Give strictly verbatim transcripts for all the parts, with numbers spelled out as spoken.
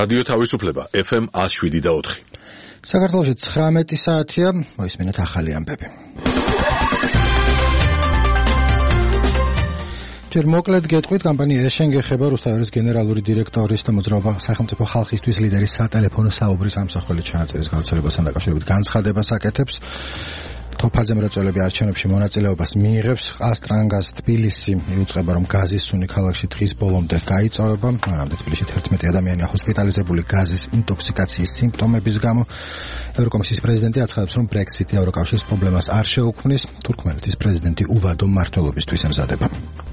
რადიო თავისუფლება ეფ ემ one oh seven და four. საქართველოში ცხრამეტი საათია, მოისმინეთ ახალი ამბები. ჯერ მოკლედ გეტყვით, კომპანია ეშენ გეხება რუსთავის გენერალური დირექტორის და მოძრაობა სახელმწიფო ხალხისთვის ლიდერის სატელეფონო საუბრის ამსახველი ჩანაწერის გავრცელებასთან დაკავშირებით განცხადებას აკეთებს. თოფაძე მრეწველები არჩევნებში მონაწილეობას მიიღებს. ყაზტრანგას თბილისი იუწყება, რომ გაზის სუნი ქალაქში დღის ბოლომდე გაიწოვება. მანამდე თბილისში თერთმეტი ადამიანია ჰოსპიტალიზებული გაზის ინტოქსიკაციის სიმპტომების გამო. ევროკომისიის პრეზიდენტი აცხადებს, რომ ბრექსიტი ევროკავშირის პრობლემას არ შეუქმნის. თურქმენეთის პრეზიდენტი უვადო მმართველობისთვის ემზადება.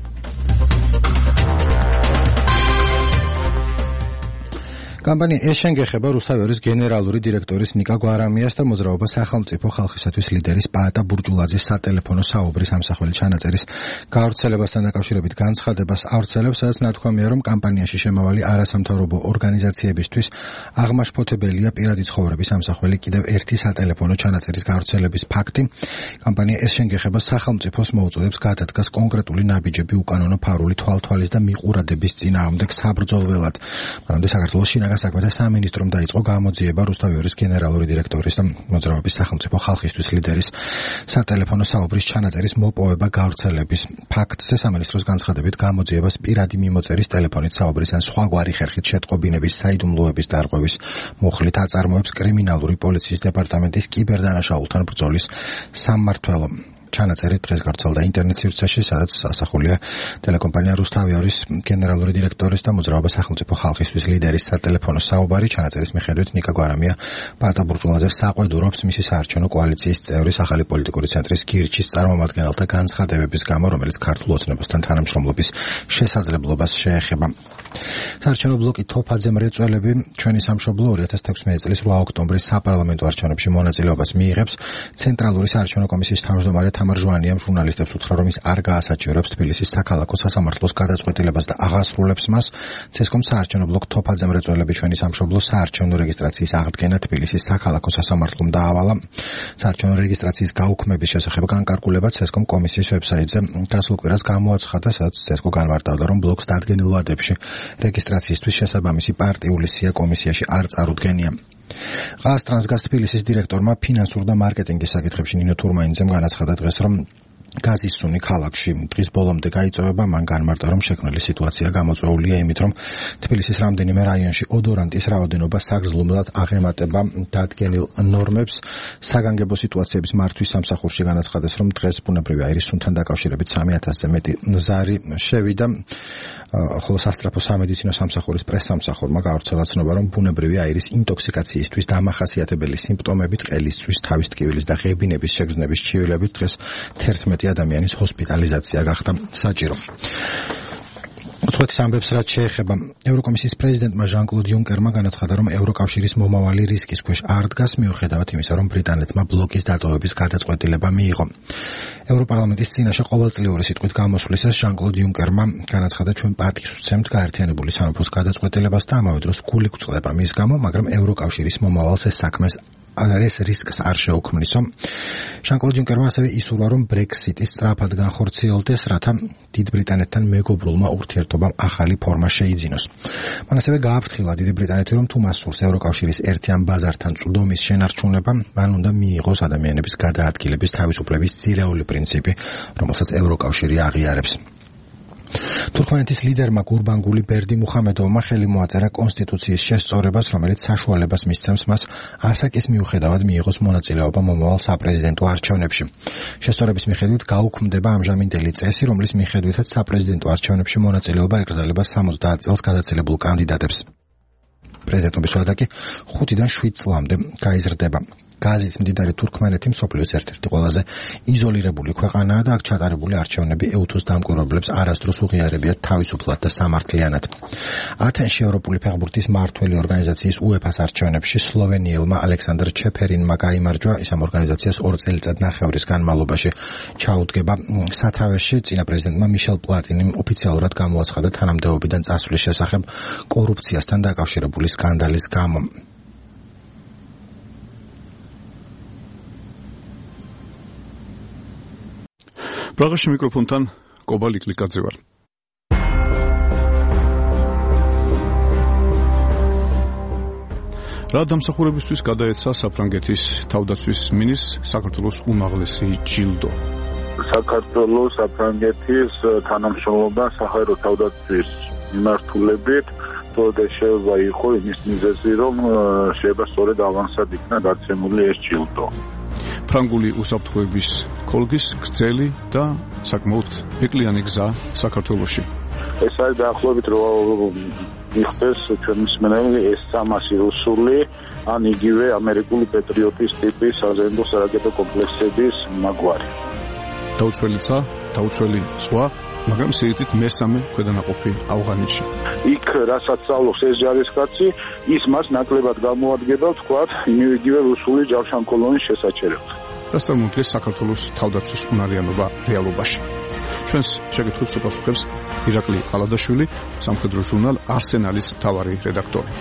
კომპანია ეშენ გეხება რუსთავის გენერალური დირექტორის ნიკა გვარამიას და მოძრაობა სახელმწიფო ხალხისათვის ლიდერის პაატა ბურჯულაძის სატელეფონო საუბრის ამსახველი ჩანაწერის გავრცელებასთან დაკავშირებით განცხადებას ავრცელებს, სადაც ნათქვამია, რომ კომპანიაში შემავალი არასამთავრობო ორგანიზაციებისთვის აღმაშფოთებელია პირადი ცხოვრების ამსახველი კიდევ ერთი სატელეფონო ჩანაწერის გავრცელების ფაქტი. კომპანია ეშენ გეხება სახელმწიფოს მოუწოდებს გადადგას კონკრეტული ნაბიჯები უკანონო ფარული თვალთვალის და მიყურადების წინააღმდეგ საბრძოლველად. მანამდე საქართველოში საქმეთა სამინისტრომ დაიწყო გამოძიება რუსთავის გენერალური დირექტორის და მოძრაობის სახელმწიფო ხალხისთვის ლიდერის სატელეფონო საუბრის ჩანაწერის მოპოვება გავრცელების ფაქტზე. სამინისტროს განცხადებით გამოძიებას პირადი მიმოწერის ტელეფონით საუბრის ან სხვაგვარი ხერხით შეტყობინების, საიდუმლოების დარღვევის მუხლით აწარმოებს კრიმინალური პოლიციის დეპარტამენტის კიბერდანაშაულთან ბრძოლის სამმართველო. ჩანაწერი დღეს გავრცელდა ინტერნეტ სივრცეში, სადაც ასახულია ტელეკომპანია რუსთავის გენერალური დირექტორის და მოძრაობა სახელმწიფო ხალხისთვის ლიდერის სატელეფონო საუბარი. ჩანაწერის მიხედვით ნიკა გვარამია პაატა ბურჯულაძეს საყვედურობს მისი საარჩევნო კოალიციის წევრის ახალი პოლიტიკური ცენტრის გირჩის წარმომადგენელთა განცხადებების გამო, რომელიც ქართულ ოცნებასთან თანამშრომლობის შესაძლებლობას შეეხება. საარჩევნო ბლოკი თოფაძე მრეწველები ჩვენი სამშობლო ორი ათას თექვსმეტი წლის რვა ოქტომბრის საპარლამენტო არჩევნებში მონაწილეობას მიიღებს. ცენტრალური საარჩევნო კომისიის თავმჯდომარე თამარ ჟვანიამ ჟურნალისტებს უთხრა, რომ ის არ გაასაჩივრებს თბილისის საქალაქო სასამართლოს გადაწყვეტილებას და აღასრულებს მას. ცესკომ საარჩევნო ბლოკ თოფაძე მრეწველები ჩვენი სამშობლოს საარჩევნო რეგისტრაციის აღდგენა თბილისის საქალაქო სასამართლომ დაავალა. საარჩევნო რეგისტრაციის გაუქმების შესახებ განკარგულება ცესკომ კომისიის ვებსაიტზე გასულ კვირას გამოაცხადა, სადაც ცესკო განმარტავდა, რომ ბლოკს დადგენილ ვადებში რეგისტრაციისთვის შესაბამისი პარტიული სია კომისიაში არ წარუდგენია. ყაზტრანგას თბილისის დირექტორმა ფინანსურ და მარკეტინგის საკითხებში ნინო თურმაინძემ განაცხადა დღეს, რომ გაზის სუნი ქალაქში დღის ბოლომდე გაიწოვება. მან განმარტა, რომ შექმნილი სიტუაცია გამოწვეულია იმით, რომ თბილისის რამდენიმე რაიონში ოდორანტის რაოდენობა საგრძნობლად აღემატება დადგენილ ნორმებს. საგანგებო სიტუაციების მართვის სამსახურში განაცხადეს, რომ დღეს ბუნებრივი აირის სუნთან დაკავშირებით სამი ათასზე მეტი ზარი შევიდა, ხოლო სასწრაფო სამედიცინო სამსახურის პრესსამსახურმა გავრცელა ცნობა, რომ ბუნებრივი აირის ინტოქსიკაციისთვის დამახასიათებელი სიმპტომებით ყელისთვის, თავის ტკივილის და ღებინების შეგრძნების ჩივილებით დღეს თერთმეტი ადამიანის ჰოსპიტალიზაცია გახდა საჭირო. უცხოეთის ამბებს რაც შეეხება, ევროკომისიის პრეზიდენტმა ჟან-კლოდ იუნკერმა განაცხადა, რომ ევროკავშირის მომავალი რისკის ქვეშ არ დგას, მიუხედავად იმისა, რომ ბრიტანეთმა ბლოკის დატოვების გადაწყვეტილება მიიღო. ევროპარლამენტის წინაშე ყოველწლიური სიტყვით გამოსვლისას ჟან-კლოდ იუნკერმა განაცხადა, ჩვენ პატივს ვცემთ გაერთიანებული სამეფოს გადაწყვეტილებას და ამავე დროს გული გვწყდება მის გამო, მაგრამ ევროკავშირის მომავალს ეს საქმეს ეს რისკს არ შეუქმნისო. ჟან-კლოდ იუნკერმა ასევე ისურვა, რომ ბრექსიტი სწრაფად განხორციელდეს, რათა დიდ ბრიტანეთთან მეგობრულმა ურთიერთობამ ახალი ფორმა შეიძინოს. მან ასევე გააფრთხილა დიდი ბრიტანეთი, რომ თუ მას სურს ევროკავშირის ერთიან ბაზართან წვდომის შენარჩუნება, მან უნდა მიიღოს ადამიანების გადაადგილების თავისუფლების ძირეული პრინციპი, რომელსაც ევროკავშირი აღიარებს. თურქმენეთის ლიდერმა გურბანგული ბერდი მუხამედოვმა ხელი მოაწერა კონსტიტუციის შესწორებას, რომელიც საშუალებას მისცემს მას ასაკის მიუხედავად მიიღოს მონაწილეობა მომავალ საპრეზიდენტო არჩევნებში. შესწორების მიხედვით გაუქმდება ამჟამინდელი წესი, რომლის მიხედვითაც საპრეზიდენტო არჩევნებში მონაწილეობა ეკრძალება სამოცდაათ წელს გადაცელებულ კანდიდატებს. პრეზიდენტობის ვადა კი ხუთიდან შვიდ წლამდე გაიზრდება. გაზით მდიდარი თურქმენეთი მსოფლიოს ერთ-ერთი ყველაზე იზოლირებული ქვეყანაა და აქ ჩატარებული არჩევნები ეუთოს დამკვირვებლებს არასდროს უღიარებიათ თავისუფლად და სამართლიანად. ათენში ევროპული ფეხბურთის მმართველი ორგანიზაციის უეფას არჩევნებში სლოვენიელმა ალექსანდრ ჩეფერინმა გაიმარჯვა. ის ამ ორგანიზაციას ორ წელიწადნახევრის განმავლობაში ჩაუდგება სათავეში. წინა პრეზიდენტმა მიშელ პლატინიმ ოფიციალურად გამოაცხადა თანამდებობიდან წასვლის შესახებ კორუფციასთან დაკავშირებული სკანდალის გამო. პრაღაში მიკროფონთან კობალ იკლიკაძე ვარ. რა დამსახურებისთვის გადაეცა საფრანგეთის თავდაცვის მინისტრს საქართველოს უმაღლესი ჯილდო? საქართველოს საფრანგეთის თანამშრომლობა საჰაერო თავდაცვის მიმართულებით თორე შეიძლება იყო იმის მიზეზი, რომ შეიძლება სწორედ ავანსად იქნა დაცემული ეს ჯილდო. ფრანგული უსაფრთხოების კოლგის გრძელი და საკმაოდ ეკლიანი გზა საქართველოში. ეს არის დაახლოებით რომ მიხდეს ჩვენ მსმენელი ეს სამასი რუსული ან იგივე ამერიკული პეტრიოტის ტიპის საზემო სარაკეტო კომპლექსების მაგვარი. დაუცველიცა, დაუცველი სხვა, მაგრამ შეიძლება მესამე ქვედანაყოფი ავღანეთში. იქ რასაც სწავლობს ეს ჯარისკაცი, ის მას ნაკლებად გამოადგება, ვთქვათ, იგივე რუსული ჯავშანკოლონის შესაჩერებლად. რას წარმოადგენს საქართველოს თავდაცვის უნარიანობა რეალობაში? ჩვენს შეკითხვებს უპასუხებს ირაკლი ალადაშვილი, სამხედრო ჟურნალ არსენალის მთავარი რედაქტორი.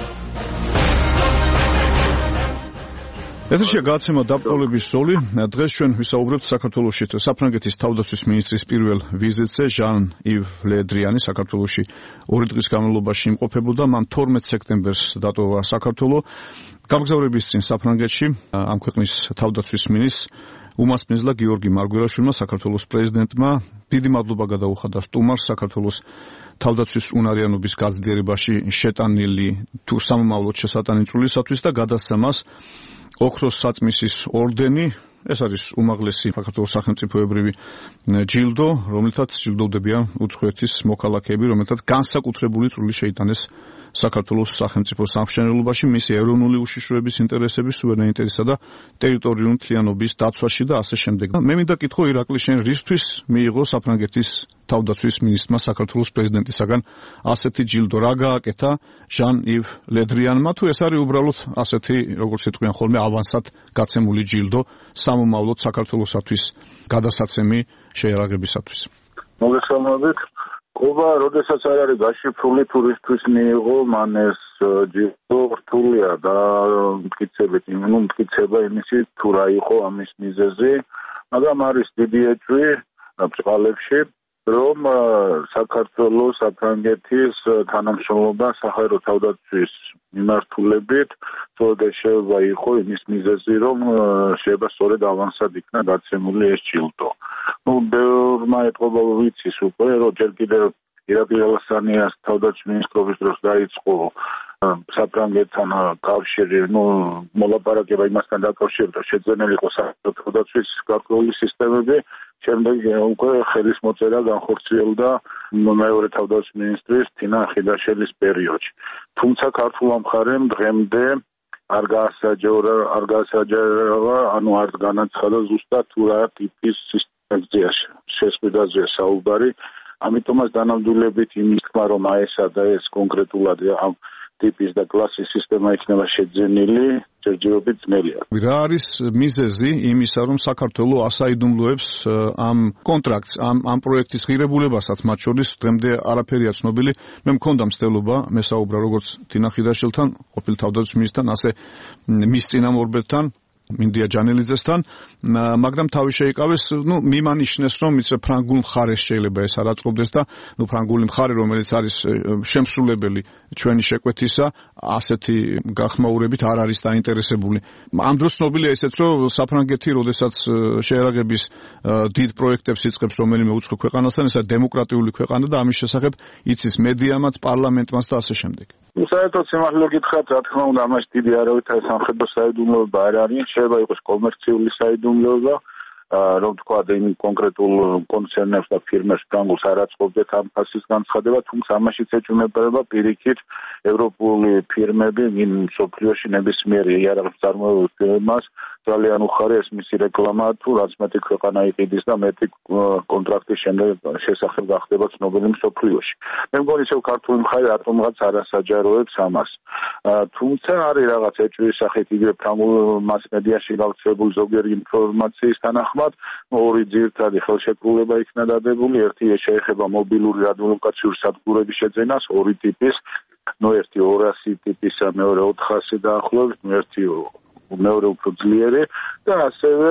ეთერშია გადაცემა დაბრკოლების ზოლი. დღეს ჩვენ ვისაუბრებთ საქართველოში საფრანგეთის თავდაცვის მინისტრის პირველ ვიზიტზე. ჟან-ივ ლე დრიანი საქართველოში ორი დღის განმავლობაში იმყოფებოდა. მან თორმეტ სექტემბერს დატოვა საქართველო. გამგზავრების წინ საფრანგეთში ამ ქვეყნის თავდაცვის მინისტრს უმასპინძლა გიორგი მარგვერაშვილმა საქართველოს პრეზიდენტმა დიდი მადლობა გადაუხადა სტუმარს საქართველოს თავდაცვის უნარიანობის გაზრდიერებაში შეტანილი თუ სამომავლოდ შესატანიწულისათვის და გადასცა მას ოქროს საწმისის ორდენი. ეს არის უმაღლესი საქართველოს სახელმწიფოებრივი ჯილდო, რომელთაც ჯილდოვდებიან უცხოეთის მოქალაქეები, რომელთაც განსაკუთრებული წვლილი შეიტანეს საქართველოს სახელმწიფო სამშენებლობაში, მისი ეროვნული უშიშროების ინტერესების, სუვერენიტეტისა და ტერიტორიული მთლიანობის დაცვაში და ასე შემდეგ. მე მინდა კითხო ირაკლი, შენ რისთვის მიიღო საფრანგეთის თავდაცვის მინისტრმა საქართველოს პრეზიდენტისაგან ასეთი ჯილდო? რა გააკეთა ჟან-ივ ლე დრიანმა, თუ ეს არის უბრალოდ ასეთი, როგორც იტყვიან ხოლმე, ავანსად გაცემული ჯილდო სამომავლოდ საქართველოსათვის გადასაცემი შეიარაღებისათვის? მოგესალმებით. ყובה, როდესაც არ არის გაშიფრული ტურისტვის მიიღო მან ეს ჯილდო, რთულია და მტკიცებით, ნუ მტკიცება იმისი თუ რა იყო ამის მიზეზი, მაგრამ არის დიდი ეჭვი ბრძოლებში, რომ საქართველოს საფრანგეთის თანამშრომლობა საჰაერო თავდაცვის მიმართულებით თორე შეიძლება იყო იმის მიზეზი, რომ შეიძლება სწორედ ავანსად იქნა დაცემული ეს ჯილდო. ნუ ბევრმა ეთყობა ვიცის უკვე, რომ ჯერ კიდევ ირაკლი ალასანიას თავდაცვის მინისტრობის დროს დაიწყო საფრანგეთთან კავშირი, ნუ მოლაპარაკება იმასთან დაკავშირდა, შეძენილი იყო საჰაერო თავდაცვის გარკვეული სისტემები. შემდეგ უკვე ხელის მოწერა განხორციელდა მეორე თავდაცვის მინისტრის თინა ხიდაშელის პერიოდში. თუმცა ქართულმა მხარემ დღემდე არ გაასაჯევრა, არ გაასაჯევრა, ანუ არ განაცხადა ზუსტად თუ რა ტიპის სისტემაზეა შესყიდაზეა საუბარი. ამიტომაც დანამდვილებით იმის თქმა, რომ აესა და ეს კონკრეტულად ამ ტიპის და კლასის სისტემა იქნება შეძენილი, ჯერჯერობით ძნელია. რა არის მიზეზი იმისა, რომ საქართველო ასაიდუმლოებს ამ კონტრაქტს, ამ ამ პროექტის ღირებულებასაც, მათ შორის დღემდე არაფერია ცნობილი. მე მქონდა მცდელობა მესაუბრა როგორც თინა ხიდაშელთან, ყოფილ თავდაცვის მინისტრთან, ასე მის წინამორბედთან, მინდია ჯანელიძესთან, მაგრამ თავი შეიკავეს, ნუ მიმანიშნეს, რომ იცი ფრანგულ მხარეს შეიძლება ეს არ აწყობდეს და ნუ ფრანგული მხარე, რომელიც არის შემსრულებელი ჩვენი შეკვეთისა, ასეთი გახმაურებით არ არის დაინტერესებული. ამ დროს ცნობილია ესეც, რომ საფრანგეთი, როდესაც შეიარაღების დიდ პროექტებს იწყებს რომელიმე უცხო ქვეყანასთან, ესა დემოკრატიული ქვეყანა და ამის შესახებ იცის მედიამაც, პარლამენტმაც და ასე შემდეგ. ნუ საერთოდ სიმართლე გითხრათ, რა თქმა უნდა, ამაში დიდი არავითარი სამხედრო საიდუმლოება არ არის. შეიძლება იყოს კომერციული საიდუმლოება, რომ თქვა იმ კონკრეტულ კონცერნებს და ფირმებს ფრანგულს არ აწყობდეთ ამ ფასის განცხადება, თუმცა ამაშიც ეჭვმეპარება პირიქით ევროპული ფირმები იმ მსოფლიოში ნებისმიერი იარაღის წარმოებულ ფირმას ძალიან უხარია ეს მისი რეკლამა, თუ რაც მეტი ქვეყანა იყიდის და მეტი კონტრაქტის შემდეგ შესახებ გახდება ცნობილი მსოფლიოში. მე მგონი ისევ ქართული მხარე რატომღაც არ ასაჯაროებს ამას. თუმცა არის რაღაც ეჭვის სახით იგივე ფრანგულ მასმედიაში გავრცელებული ზოგიერთი ინფორმაციის თანახმად ორი ძირითადი ხელშეკრულება იქნა დადებული, ერთი შეეხება მობილური რადიოლოკაციური სადგურების შეძენას, ორი ტიპის, ნუ ერთი ორასი ტიპისა, მეორე ოთხასი დაახლოებით, ერთი მეორე უფრო ძლიერი და ასევე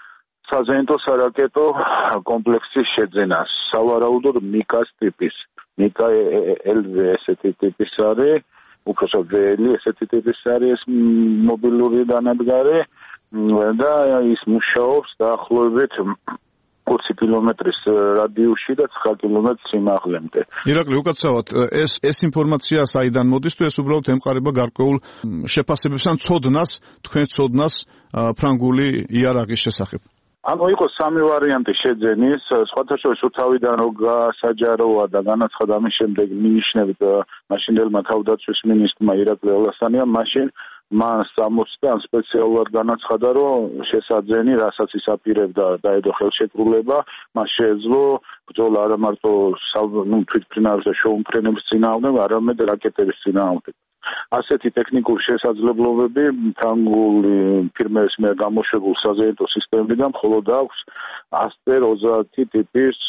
საზეიმო სარაკეტო კომპლექსის შეძენას, სავარაუდოდ მიკას ტიპის, მიკა ელ ვი ესეთი ტიპის არის უпроსო ველი, ესეთი ტიპის არის ეს მობილური დანადგარი და ის მუშაობს დაახლოებით ოცი კილომეტრის რადიუსში და ცხრა კილომეტრის სიმაღლემდე. ირაკლი, უკაცრავად, ეს ეს ინფორმაცია საიდან მოდის თუ ეს უბრალოდ ემყარება გარკვეულ შეფასებებს ან ცოდნას, თქვენ ცოდნას ფრანგული იარაღის შესახებ? ანუ იყო სამი ვარიანტი შეძენის, სხვათა შორის უთავიდან რო გასაჯაროა და განაცხადა ამის შემდეგ მინიშნებით მაშინდელმა თავდაცვის მინისტრმა ირაკლი ალასანიამ, მაშინ მან სამოცდა ან სპეციალურად განაცხადა, რომ შესაძენი, რასაც ის აპირებდა დაედო ხელშეკრულება, მას შეეძლო ბრძოლა არა მარტო ნუ თვითმფრინავის და შოუმფრენების წინააღმდეგ, არამედ რაკეტების წინააღმდეგ. ასეთი ტექნიკური შესაძლებლობები ფრანგული ფირმების მიერ გამოშვებულ საზეიმო სისტემებიდან მხოლოდ აქვს ასტერ ოცდაათი ტიპის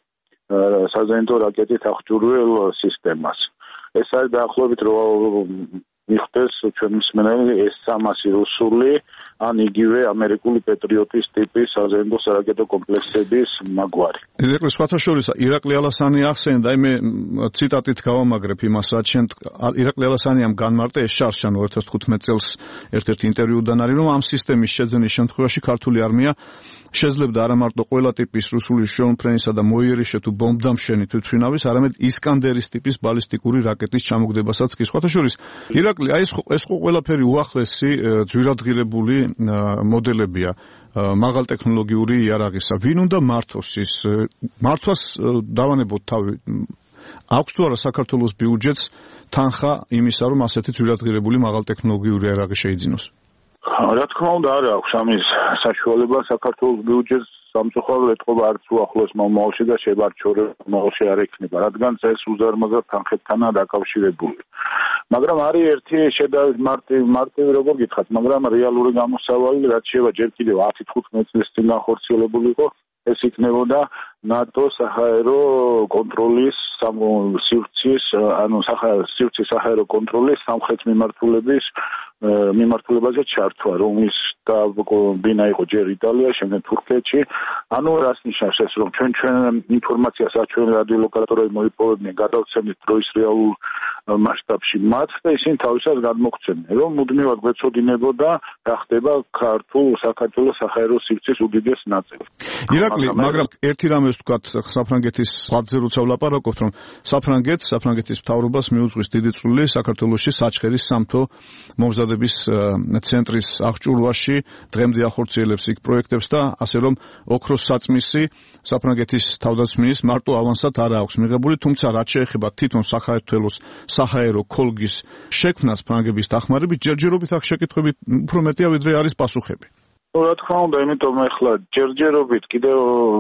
საზეიმო რაკეტით აღჭურვილ სისტემას. ეს არის დაახლოებით რომ მიხდეს ჩვენ მსმენელი ეს სამასი რუსული ან იგივე ამერიკული პეტრიოტის ტიპის საზეიმო რაკეტო კომპლექსების მაგვარი. ირაკლი, სხვათა შორის ირაკლი ალასანი ახსენდა, მე ციტატით გავამაგრებ იმას, რაც შენ ირაკლი ალასანიამ განმარტა ეს შარშან ორი ათას თხუთმეტ წელს ერთ-ერთ ინტერვიუდან არის, რომ ამ სისტემის შეძენის შემთხვევაში ქართული არმია შეძლებდა არა მარტო ყველა ტიპის რუსული შოუმფრენისა და მოიერიშე თუ ბომბდამშენი თვითმფრინავის, არამედ ისკანდერის ტიპის ბალისტიკური რაკეტის ჩამოგდებასაც კი. სხვათა შორის ირაკლი, აი ეს ხო ყველაფერი უახლესი ძვირადღირებული მოდელებია მაღალ ტექნოლოგიური იარაღისა. ვინ უნდა მართოს ის მართვას დავანებოთ თავი? აქვს თუ არა საქართველოს ბიუჯეტს თანხა იმისა, რომ ასეთი ძვირადღირებული მაღალ ტექნოლოგიური იარაღი შეიძინოს? რა თქმა უნდა, არ აქვს ამის საშუალება საქართველოს ბიუჯეტს სამწუხაროდ ეთყობა არც უახლოეს მომავალში და შევარჩორებ მომავალში არ ექნება, რადგან ეს უზარმაზარ თანხებთანაა დაკავშირებული. მაგრამ არის ერთი შედარებით მარტივი მარტივი როგორ გითხრათ, მაგრამ რეალური გამოსავალი, რაც შევა ჯერ კიდევ ათი თხუთმეტ წლის წინ განხორციელებული იყო, ეს იქნებოდა ნატოს საჰაერო კონტროლის სივრცის, ანუ სივრცის საჰაერო კონტროლის სამხრეთ მიმართულების მიმართულებაზე ჩართვა, რომლის ბინა იყო ჯერ იტალია, შემდეგ თურქეთში. ანუ რას ნიშნავს ეს, რომ ჩვენ ჩვენ ინფორმაციას არ ჩვენ რადიოლოკატორები მოიპოვებდნენ გადავცემით დროის რეალურ მასშტაბში მათ და ისინი თავისას გადმოგცემდნენ, რომ მუდმივად გვეცოდინებოდა რა ხდება ქართულ საქართველოს საჰაერო სივრცის უდიდეს ნაწილი. ირაკლი, მაგრამ ერთი რამეს ვთქვათ საფრანგეთის ხაზზე როცა ვლაპარაკობთ, რომ საფრანგეთს, საფრანგეთის მთავრობას მიუძღვის დიდი წვლილი საქართველოში საჩხერის სამთო მომზადების ცენტრის აღჭურვაში, დღემდე ახორციელებს იქ პროექტებს და ასე რომ ოქროს საწმისი საფრანგეთის თავდაცვის მარტო ავანსად არ აქვს მიღებული, თუმცა რაც შეეხება თვითონ საქართველოს საჰაერო ქოლგის შექმნას ფრანგების დახმარებით, ჯერჯერობით აქ შეკითხვები უფრო მეტია ვიდრე არის პასუხები. ну რა თქმა უნდა, იმიტომ ახლა ჯერჯერობით კიდევ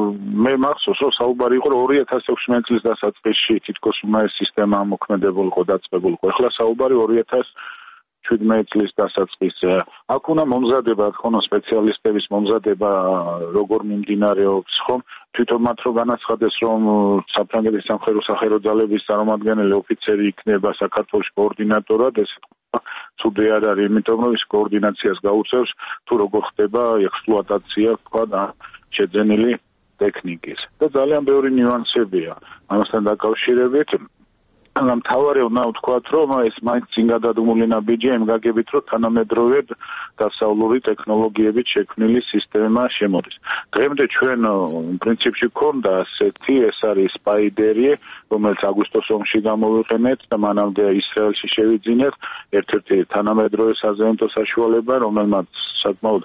მე მახსოვს, რომ საუბარი იყო ორი ათას ექვსმეტ წლის დასაწყისში თითქოს ეს სისტემა მოქმედებულიყო, დაწყებულიყო. ახლა საუბარი ორი ათას შვიდმეტ წლის დასაწყისზე. აქ უნდა მომზადება, ხონო სპეციალისტების მომზადება როგორ მიმდინარეობს, ხომ? თვითონ მათ რო განაცხადეს, რომ საფრანგეთის სამხედრო საჰაერო ძალების წარმომადგენელი ოფიცერი იქნება საქართველოს კოორდინატორად, ეს ცუდი არ არის, იმიტომ რომ ის კოორდინაციას გაუწევს თუ როგორ ხდება ექსპლუატაცია, თქვა და შეძენილი ტექნიკის. და ძალიან ბევრი ნიუანსებია ამასთან დაკავშირებით. მაგრამ მთავარი უნდა ვთქვათ, რომ ეს მაინც წინ გადადგმული ნაბიჯია იმ გაგებით, რომ თანამედროვე დასავლური ტექნოლოგიებით შექმნილი სისტემა შემოდის. დღემდე ჩვენ პრინციპში გვქონდა ასეთი, ეს არის სპაიდერი, რომელიც აგვისტოს ომში გამოვიყენეთ და მანამდე ისრაელში შევიძინეთ, ერთ-ერთი თანამედროვე საზეიმო საშუალება, რომელმაც საკმაოდ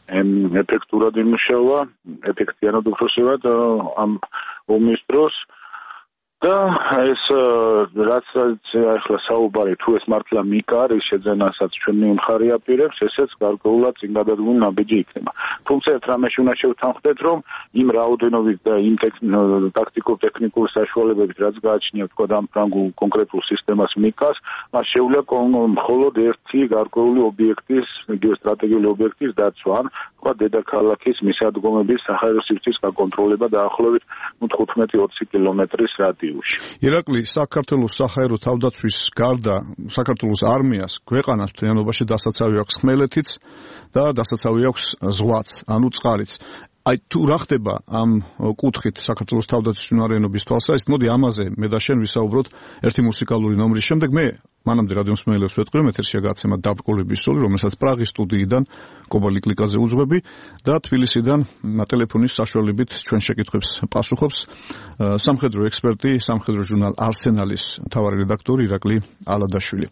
ეფექტურად იმუშავა, ეფექტიანად უпроსევად ამ ომის დროს. და ეს რაც ახლა საუბარი თუ ეს მართლა მიკა არის შეძენასაც ჩვენ მიმხარი აპირებს, ესეც გარკვეულად წინ გადადგმული ნაბიჯი იქნება. თუმცა ერთ რამეში უნდა შევთანხმდეთ, რომ იმ რაოდენობით და იმ ტაქტიკურ-ტექნიკურ საშუალებებით, რაც გააჩნია თქვა ამ ფრანგულ კონკრეტულ სისტემას მიკას, მას შეუძლია მხოლოდ ერთი გარკვეული ობიექტის, იგივე სტრატეგიული ობიექტის დაცვა, ან თქვა დედაქალაქის მისადგომების საჰაერო სივრცის გაკონტროლება დაახლოებით თხუთმეტი ოცი კილომეტრის რადიუსში. ირაკლი, საქართველოს საჰაერო თავდაცვის გარდა საქართველოს არმიას ქვეყანას მთლიანობაში დასაცავი აქვს ხმელეთიც და დასაცავი აქვს ზღვაც, ანუ წყალიც. აი თუ რა ხდება ამ კუთხით საქართველოს თავდაცვის უნარიანობის თვალსაზრისით, მოდი ამაზე მე და შენ ვისაუბროთ ერთი მუსიკალური ნომრის შემდეგ. მე მანამდე რადიო მსმენელებს ვეთქვი, რომ ეთერშია გაცემა დაბრკოლების სული, რომელსაც პრაღის სტუდიიდან კობალი კლიკაზე უძღვები და თბილისიდან ტელეფონის საშუალებით ჩვენ შეკითხვებს პასუხობს სამხედრო ექსპერტი, სამხედრო ჟურნალ არსენალის მთავარი რედაქტორი ირაკლი ალადაშვილი.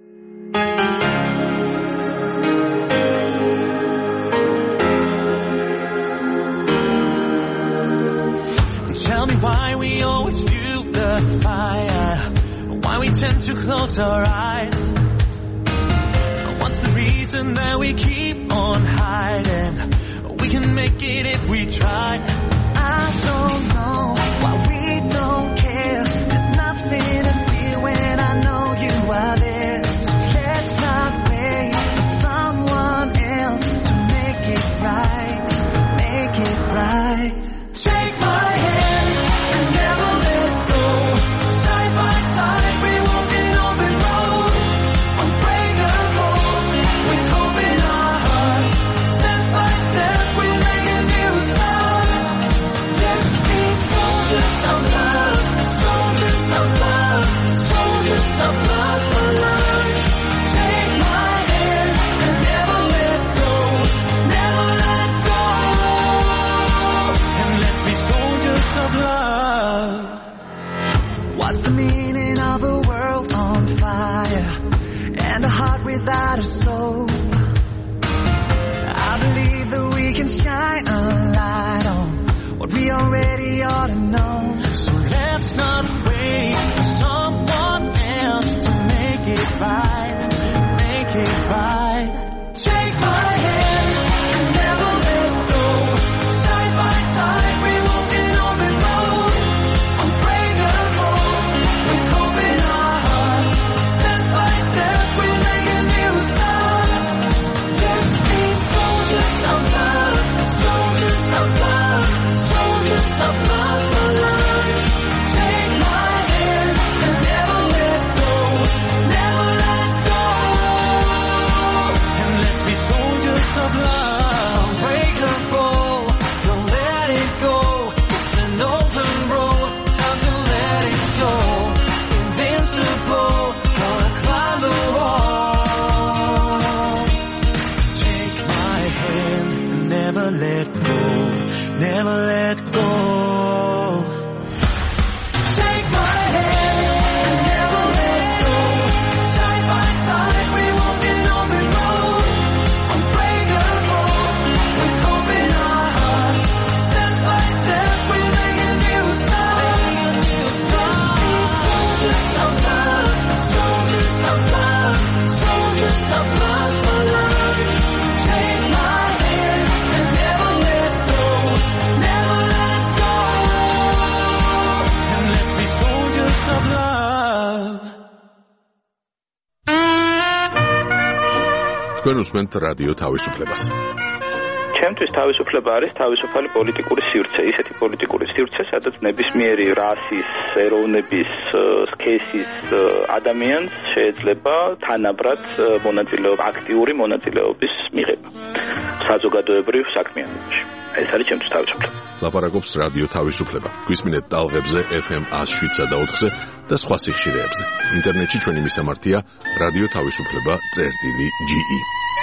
Tell me why we always fuel the fire, why we tend to close our eyes. What's the reason that we keep on hiding? We can make it if we try. I don't know why we don't care. There's nothing to fear when I know you are there. So let's not wait for someone else to make it right, make it right. Take my hand and never let go. Side by side we walk an open road, unbreakable with hope in our hearts. Step by step we'll make a new start. Let's be soldiers of love, soldiers of love, soldiers of love for life. Take my hand and never let go, never let go. And let's be soldiers of love. What's the meaning of a world on fire and a heart without a soul? I believe that we can shine a light on what we already ought to know. So let's not wait for someone else to make it right, make it right. Take my hand and never let go. Side by side we walk an open road, unbreakable with hope in our hearts. Step by step we'll make a new start. Let's be soldiers of love, soldiers of love, soldiers of love for life. Take my hand and never let go, never let go. And let's be soldiers of love, unbreakable, don't let it go. It's an open road, time to let it show. Invincible, gonna climb the wall. Take my hand and never let go, never let go. Take my hand and never let go. Side by side we walk an open road, unbreakable with hope in our hearts. Step by step we'll make a new start. Let's be soldiers of love, soldiers of love, soldiers of love for life. Take my hand and never let go, never let go. And let's be soldiers of love. თქვენ უსმენთ რადიო თავისუფლებას. ჩემთვის თავისუფლება არის თავისუფალი პოლიტიკური სივრცე, ისეთი პოლიტიკური სივრცე, სადაც ნებისმიერი რასის, ეროვნების, სქესის ადამიანს შეიძლება თანაბრად მონაწილეობა, აქტიური მონაწილეობის მიღება საზოგადოებრივ საქმიანობაში. ეს არის ჩემთვის თავისუფლება. ლაპარაკობს რადიო თავისუფლება. გვისმინეთ ტალღებზე ეფ ემ one oh seven და ოთხზე და სხვა სიხშირეებზე. ინტერნეტში ჩვენი მისამართია რადიო თავისუფლება წერტილი ჯი ი.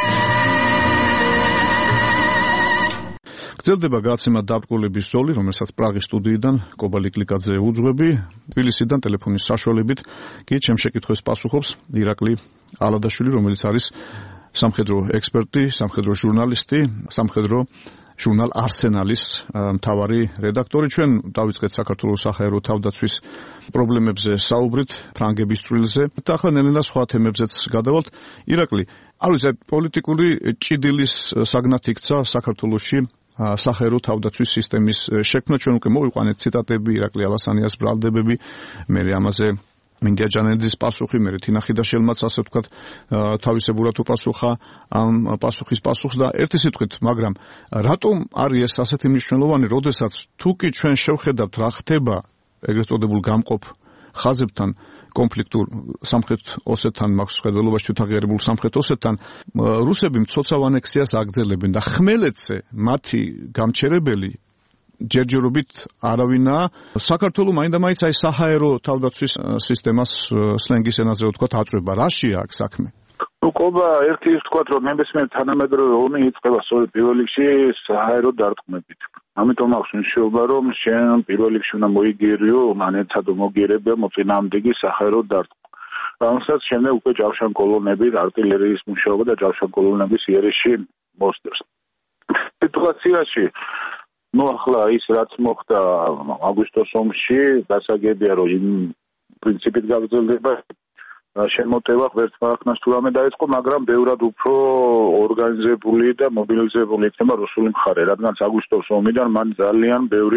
გრძელდება გაცემა დაბრკოლების ზოლი, რომელსაც პრაღის სტუდიიდან კობალი კლიკაძე უძღვები, თბილისიდან ტელეფონის საშუალებით კი ჩემ შეკითხვებს პასუხობს ირაკლი ალადაშვილი, რომელიც არის სამხედრო ექსპერტი, სამხედრო ჟურნალისტი, სამხედრო ჟურნალ არსენალის მთავარი რედაქტორი. ჩვენ დავიწყეთ საქართველოს საჰაერო თავდაცვის პრობლემებზე საუბრით, ფრანგების წვლილზე და ახლა ნელ-ნელა სხვა თემებზეც გადავალთ. ირაკლი, არ ვიცი, პოლიტიკური ჭიდილის საგნად იქცა საქართველოში საჰაერო თავდაცვის სისტემის შექმნა. ჩვენ უკვე მოვიყვანეთ ციტატები, ირაკლი ალასანიას ბრალდებები, მე ამაზე მინდია ჯანელიძის პასუხი, მე თინა ხიდაშელმაც ასე ვთქვათ თავისებურად უპასუხა ამ პასუხის პასუხს და ერთი სიტყვით, მაგრამ რატომ არის ეს ასეთი მნიშვნელოვანი, როდესაც თუ კი ჩვენ შევხედავთ რა ხდება ეგრეთ წოდებულ გამყოფ ხაზებთან, კონფლიქტურ სამხრეთ ოსეთთან მაქვს ხედველობაში თვითაღიარებულ სამხრეთ ოსეთთან რუსები მცოცავ ანექსიას აგრძელებენ და ხმელეთზე მათი გამჩერებელი ჯერჯერობით არავინაა საქართველოს მაინდა-მაინც აი საჰაერო თავდაცვის სისტემას სლენგის ენაზე ვთქვათ აწვება რაშია აქ საქმე უყობა ერთი ის ვთქვათ რომ ნებისმიერ თანამედროვე ომი იწყება სწორედ პირველ რიგში საჰაერო დარტყმებით ამიტომ აქვს მნიშვნელობა რომ შენ პირველ რიგში უნდა მოიგერიო მანეთად მოგიერებია მოწინააღმდეგე საჰაერო დარტყმა ამასაც შემდეგ უკვე ჯავშან კოლონები артиლერიის მუშაობა და ჯავშან კოლონების იერიში მოსდევს სიტუაციაში ну ახლა ის რაც მოხდა აგვისტოს ომში დასაგებია რომ იმ პრინციპით გაგრძელდება შემოტევა ღმერთმა ახნას თუ რამე დაიწყო მაგრამ ბევრად უფრო ორგანიზებული და მობილიზებული იქნება რუსული მხარე რადგან აგვისტოს ომიდან მან ძალიან ბევრი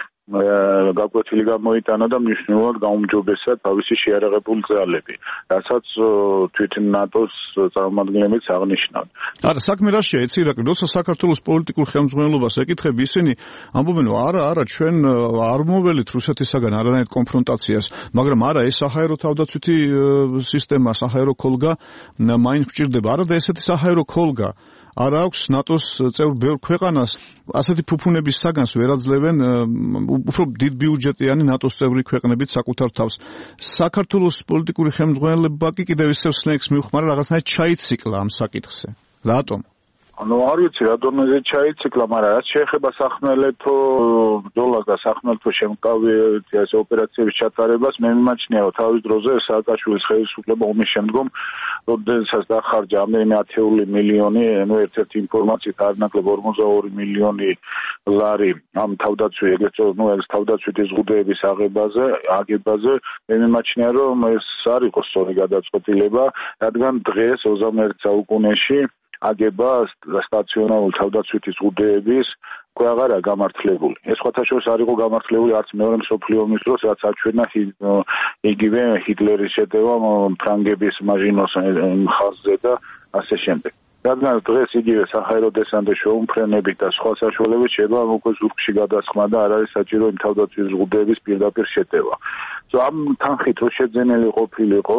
გაკვეთილი გამოიტანა და მნიშვნელოვნად გაუმჯობესა თავისი შეიარაღებული ძალები რასაც თვითონ ნატოს წარმომადგენლებიც აღნიშნავენ. არა საქმე რაშია იცი რა როცა საქართველოს პოლიტიკურ ხელმძღვანელობას ეკითხები ისინი ამბობენ არა არა ჩვენ არ მოველით რუსეთისაგან არანაირ კონფრონტაციას მაგრამ არა ეს საჰაერო თავდაცვითი სისტემა საჰაერო ქოლგა მაინც გვჭირდება არა და ესეთი საჰაერო ქოლგა არ აქვს ნატოს წევრ ბევრ ქვეყანას ასეთი ფუფუნების საგანს ვერ აძლევენ უფრო დიდ ბიუჯეტიანი ნატოს წევრი ქვეყნებით საკუთარ თავს საქართველოს პოლიტიკური ხელმძღვანელობა კი კიდევ ისევ სლენგს მიუხმარა რაღაცნაირად ჩაიციკლა ამ საკითხზე რატომ ანუ არ ვიცი რატომზე ჩაიციკლა მაგრამ რაც შეეხება სახმელეთო ბრძოლას და სახმელეთო შემკავი ეს ოპერაციების ჩატარებას მე მიმაჩნია რომ თავის დროზე სააკაშვილის ხელისუფლება ომის შემდგომ როდესაც დახარჯა ამდენი ათეული მილიონი ნუ ერთ-ერთი ინფორმაციით არნაკლებ ორმოცდაორი მილიონი ლარი ამ თავდაცვი ეგრეთ ნუ ეს თავდაცვითი ზღუდეების აღებაზე აგებაზე მე მიმაჩნია რომ ეს არ იყოს სწორი გადაწყვეტილება რადგან დღეს ოცდამეერთე საუკუნეში აგება სტაციონარული თავდაცვითი ზღუდეების უკვე აღარა გამართლებული. ეს სხვათაშორის არ იყო გამართლებული არც მეორე მსოფლიო ომის დროს, რაც აჩვენა იგივე ჰიტლერის შეტევა ფრანგების მაჟინოს ხაზზე და ასე შემდეგ. რადგან დღეს იგივე საჰაერო დესანტის შეუმფრენებით და სხვა საშუალებით შეიძლება უკვე ზურგში გადასხმა და არ არის საჭირო იმ თავდაცვითი ზღუდეების პირდაპირ შეტევა. ამ თანხით რო შეძენილი ყოფილიყო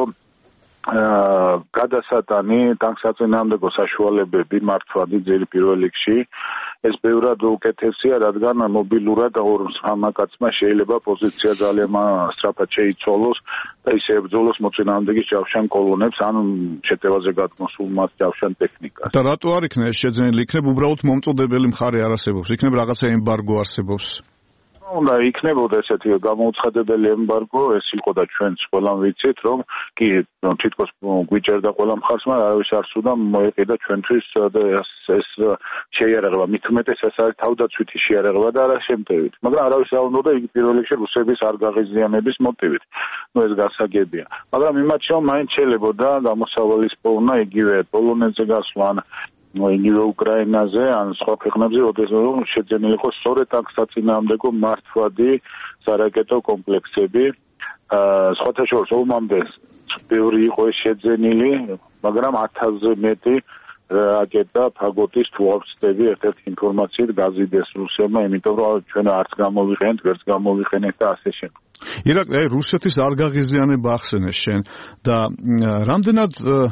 გადასატანი თანხსაწინააღმდეგო საშუალებები მართვა ძირი პირველ რიგში ეს ბევრად უკეთესია რადგან მობილურად ორ სამაკაცმა შეიძლება პოზიცია ძალიან სწრაფად შეიცვალოს და ისე ებრძოლოს მოწინააღმდეგის ჯავშან კოლონებს ან შეტევაზე გადმოსულ მათ ჯავშან ტექნიკას და რატო არ იქნება შეძენილი იქნება უბრალოდ მომწოდებელი მხარე არ არსებობს იქნება რაღაცა ემბარგო არსებობს უნდა იქნებოდა ესეთი გამოუცხადებელი ემბარგო, ეს იყო და ჩვენც ყველამ ვიცით, რომ კი თითქოს გვიჭერდა ყველა მხარს, მაგრამ არავის არ სურდა მოეყიდა ჩვენთვის ეს შეიარაღება, მით უმეტეს ეს არის თავდაცვითი შეიარაღება და არა შემტევით. მაგრამ არავის არ უნდა იგი პირველ რიგში რუსების არ გაღიზიანების მოტივით. ნუ ეს გასაგებია. მაგრამ იმაჩვენა მაინც შეიძლებოდა გამოსავალის პოვნა იგივე პოლონეთზე გასვლა იგივე უკრაინაზე ან სხვა ქვეყნებზე, როდესაც შეძენილი იყო სწორედ აქ საწინააღმდეგო მართვადი სარაკეტო კომპლექსები. სხვათა შორის ომამდე ბევრი იყო შეძენილი, მაგრამ ათასზე მეტი რაკეტა ფაგოტის თვალწები ერთ-ერთი ინფორმაციით გაზიდეს რუსებმა, იმიტომ რომ ჩვენ არც გამოვიყენეთ, ვერც გამოვიყენეთ და ასე შემდეგ. ირაკლი, აი რუსეთის არ გაღიზიანება ახსენეს შენ და რამდენად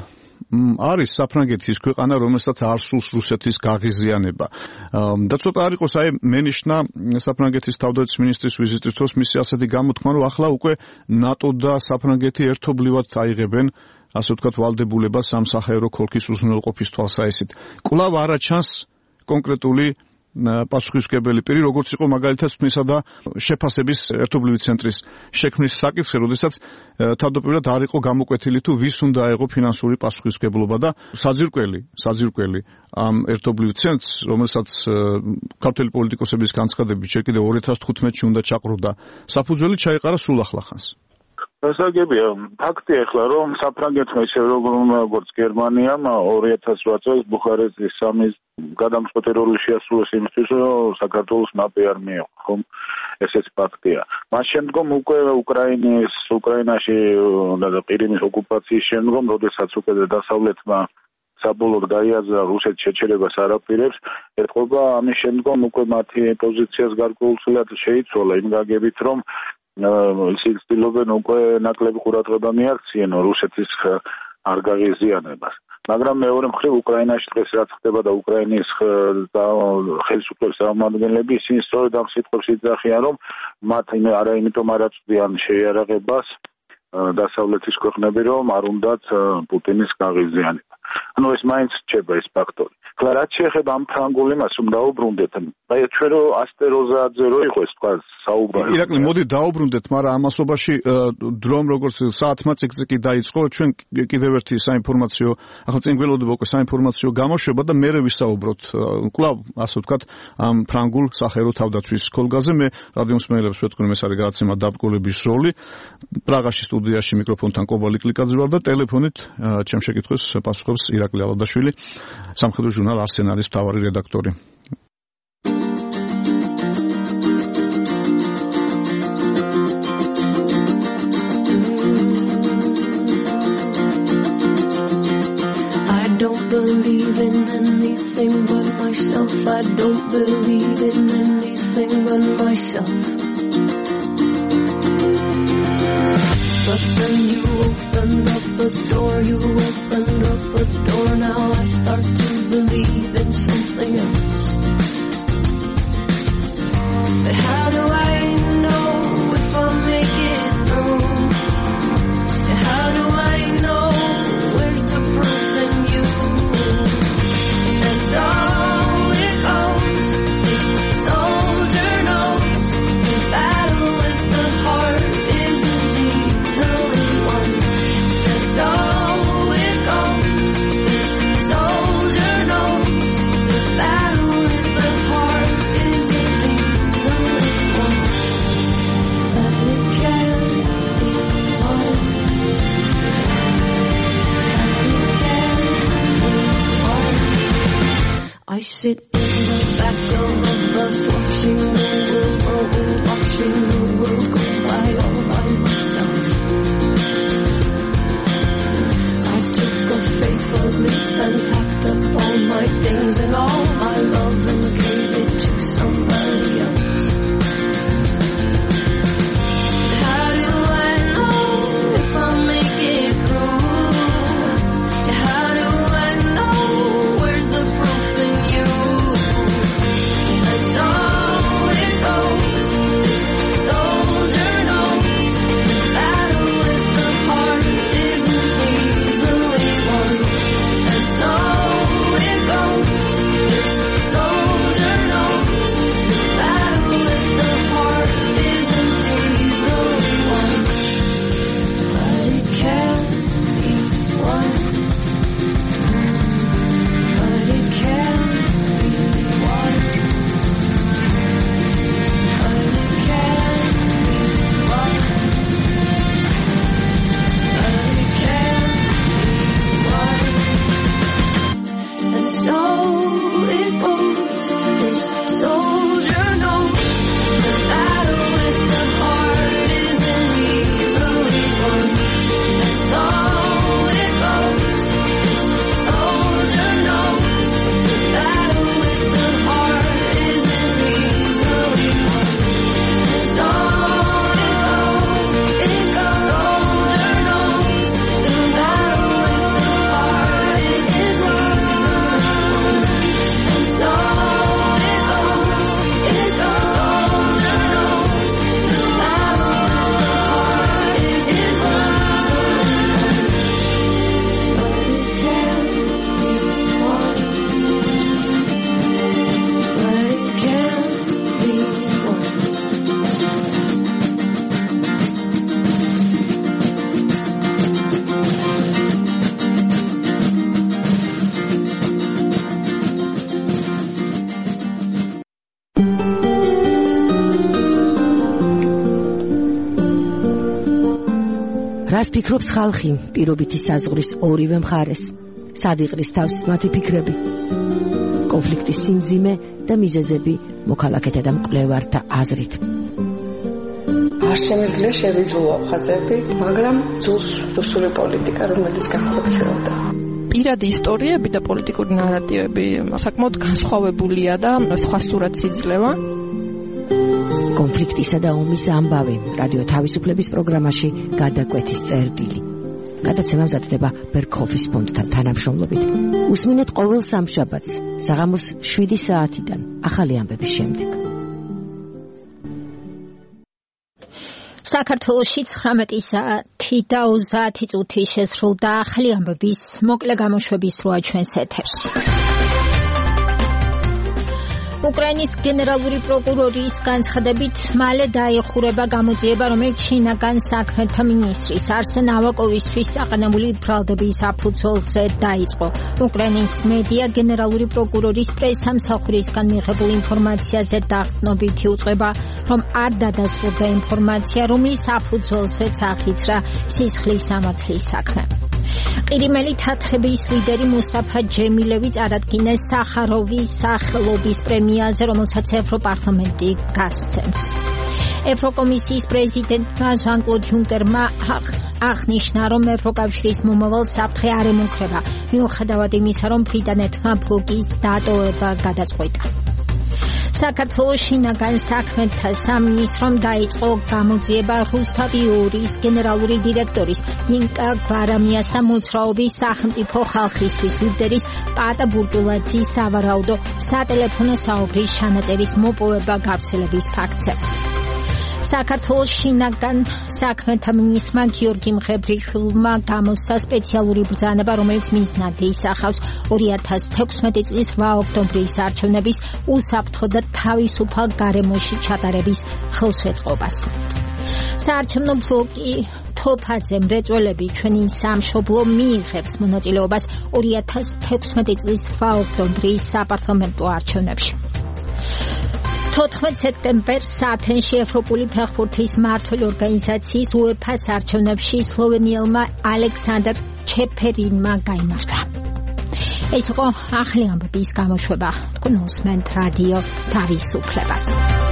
არის საფრანგეთის ქვეყანა, რომელსაც არ სურს რუსეთის გაღიზიანება. და ცოტა არ იყოს აი მენიშნა საფრანგეთის თავდაცვის მინისტრის ვიზიტის დროს მისი ასეთი გამოთქმა, რომ ახლა უკვე ნატო და საფრანგეთი ერთობლივად აიღებენ ასე ვთქვათ ვალდებულებას ამ საჰაერო ქოლქის უზრუნველყოფის თვალსაჩინით. კვლავ არა ჩანს კონკრეტული პასუხისმგებელი პირი, როგორც იყო მაგალითად თმისა და შეფასების ერთობლივი ცენტრის შექმნის საკითხი, როდესაც თავდაპირველად არ იყო გამოკვეთილი თუ ვის უნდა აეღო ფინანსური პასუხისმგებლობა და საძირკველი, საძირკველი ამ ერთობლივ ცენტრს, რომელსაც ქართველი პოლიტიკოსების განცხადებით ჯერ კიდევ ორი ათას თხუთმეტში უნდა ჩაყროდა, საფუძველი ჩაეყარა სულ ახლახანს. გასაგებია, ფაქტია ახლა რომ საფრანგეთმა ისე როგორც გერმანიამ ორი ათას რვა წელს ბუხარესტის სამის გადამწყვეტი როლი შეასრულეს იმისთვის, რომ საქართველოს მაპი არ მიეღო, ხომ? ესეც ფაქტია. მას შემდგომ უკვე უკრაინის უკრაინაში და ყირიმის ოკუპაციის შემდგომ, როდესაც უკვე დასავლეთმა საბოლოოდ გაიაზრა რუსეთს შეჩერებას არაპირებს, ეთყობა ამის შემდგომ უკვე მათი პოზიციას გარკვეულწილად შეიცვალა იმ გაგებით, რომ ისინი ცდილობენ უკვე ნაკლები ყურადღება მიაქციენ რუსეთის არ გაღიზიანებას. მაგრამ მეორე მხრივ უკრაინაში დღეს რაც ხდება და უკრაინის ხელისუფლების წარმომადგენლები ისინი სწორედ ამ სიტყვებს იძახიან, რომ მათ არა იმიტომ არ აწვდიან შეიარაღებას დასავლეთის ქვეყნები, რომ არ უნდათ პუტინის გაღიზიანება. ანუ ეს მაინც რჩება ეს ფაქტორი. ხლა რაც შეეხება ამ ფრანგულ იმას, რომ დაუბრუნდეთ, აი ჩვენ რო ასტეროზაძე რო იყო ეს თქვა საუბარი. ირაკლი, მოდი დაუბრუნდეთ, მაგრამ ამასობაში დრომ როგორც საათმა წიკწიკი დაიწყო, ჩვენ კიდევ ერთი საინფორმაციო, ახლა წინ გველოდება უკვე საინფორმაციო გამოშვება და მერე ვისაუბროთ კვლავ, ასე ვთქვათ, ამ ფრანგულ სახერო თავდაცვის ქოლგაზე. მე რადიო მსმენელებს ვეთქვი, ეს არის გადაცემა დაბკოლების როლი. პრაღაში სტუდიაში მიკროფონთან კობალი კლიკაძე ვარ და ტელეფონით ჩემ შეკითხვას პასუხობს ირაკლი ალადაშვილი, სამხედრო ჟურნალ არსენალის მთავარი რედაქტორი. I don't believe in anything but myself. I don't believe in anything but myself. But then you opened up a door, you opened up a door, now I start to believe in something else. But how do I know if I'll make it through? How do I know where's the proof in you? That's all it goes, this soldier knows, the battle with the heart isn't easily won. That's all it goes, this soldier knows, the battle with the heart isn't easily won. But it can be won. I sit in the back of a bus watching the world go, watching the world go by all by myself. I took a faithful leap and packed up all my things and all my love and gave it to somebody else. How do I know if I'll make it through? How do I know where's the proof in you? That's all it goes, this soldier knows, the battle with the heart isn't easily won. That's all it goes, this soldier knows, the battle with the heart isn't easily won. But it can be won. But it can be won. But it can be won. But it can be won. And so it goes, this soldier knows, the battle with the heart isn't easily won. That's all it goes, this soldier knows, the battle with the heart isn't easily won. That's all it goes, it goes, soldier knows, the battle with the heart isn't easily won. That's all it goes, it goes, soldier knows, the battle with the heart isn't won. But it can be won. But it can be won. რას ფიქრობს ხალხი პირობითი საზღვრის ორივე მხარეს? სად იყრის თავს მათი ფიქრები? კონფლიქტის სიმძიმე და მიზეზები მოქალაქეთა და მკვლევართა აზრით. არ შემიძლია შევიძულო ხაზები, მაგრამ ძულს რუსული პოლიტიკა, რომელიც განხორციელდა. პირადი ისტორიები და პოლიტიკური ნარატივები საკმაოდ განსხვავებულია და სხვა სურათს იძლევა. კონფლიქტისა და ომის ამბავი რადიო თავისუფლების პროგრამაში გადაკვეთის წერტილი. გადაცემა მზადდება ბერქოფის ფონდთან თანამშრომლობით. უსმინეთ ყოველ სამშაბათს საღამოს შვიდი საათიდან ახალი ამბების შემდეგ. საქართველოში ცხრამეტი საათი და ოცდაათი წუთი შესრულდა ახალი ამბების მოკლე გამოშვების როა ჩვენს ეთერში. უკრაინის გენერალური პროკურორის განცხადებით მალე დაიხურება გამოძიება, რომელიც შინაგან საქმეთა მინისტრის არსენ ავაკოვისთვის საყანებული ბრალდების საფუძველზე დაიწყო. უკრაინის მედია გენერალური პროკურორის პრესამსახურისგან მიღებულ ინფორმაციაზე დაყრდნობითი უწყება, რომ არ დადასტურდა ინფორმაცია, რომლის საფუძველზეც აღიძრა სისხლის სამართლის საქმე. ყირიმელი თათრების ლიდერი მუსტაფა ჯემილევი წარადგინეს სახაროვის სახელობის პრემიაზე, რომელსაც ევროპარლამენტი გასცემს. ევროკომისიის პრეზიდენტმა ჟან-კლოდ იუნკერმა აღნიშნა, რომ ევროკავშირის მომავალ საფრთხე არ ემუქრება, მიუხედავად იმისა, რომ ბრიტანეთმა ბლოკის დატოვება გადაწყვიტა. საქართველოს შინაგან საქმეთა სამინისტრომ დაიწყო გამოძიება რუსთავი ორის გენერალური დირექტორის ნიკა გვარამიას და მოძრაობის სახელმწიფო ხალხისთვის ლიდერის პატა ბურტულაძის სავარაუდო სატელეფონო საუბრის ჩანაწერის მოპოვება გავრცელების ფაქტზე. საქართველოს შინაგან საქმეთა მინისტრმა გიორგი მღებრიშვილმა გამოსცა სპეციალური ბრძანება, რომელიც მიზნად ისახავს ორი ათას თექვსმეტი წლის რვა ოქტომბრის არჩევნების უსაფრთხო და თავისუფალ გარემოში ჩატარების ხელშეწყობას. საარჩევნო ბლოკი თოფაძე მრეწველები ჩვენი სამშობლო მიიღებს მონაწილეობას ორი ათას თექვსმეტი წლის რვა ოქტომბრის საპარლამენტო არჩევნებში. თოთხმეტ სექტემბერს ათენში ევროპული ფეხბურთის მმართველი ორგანიზაციის უეფა-ს არჩევნებში სლოვენიელმა ალექსანდრ ჩეფერინმა გაიმარჯვა. ეს იყო ახალი ამბების გამოშვება. თქვენ უსმენთ რადიო თავისუფლებას.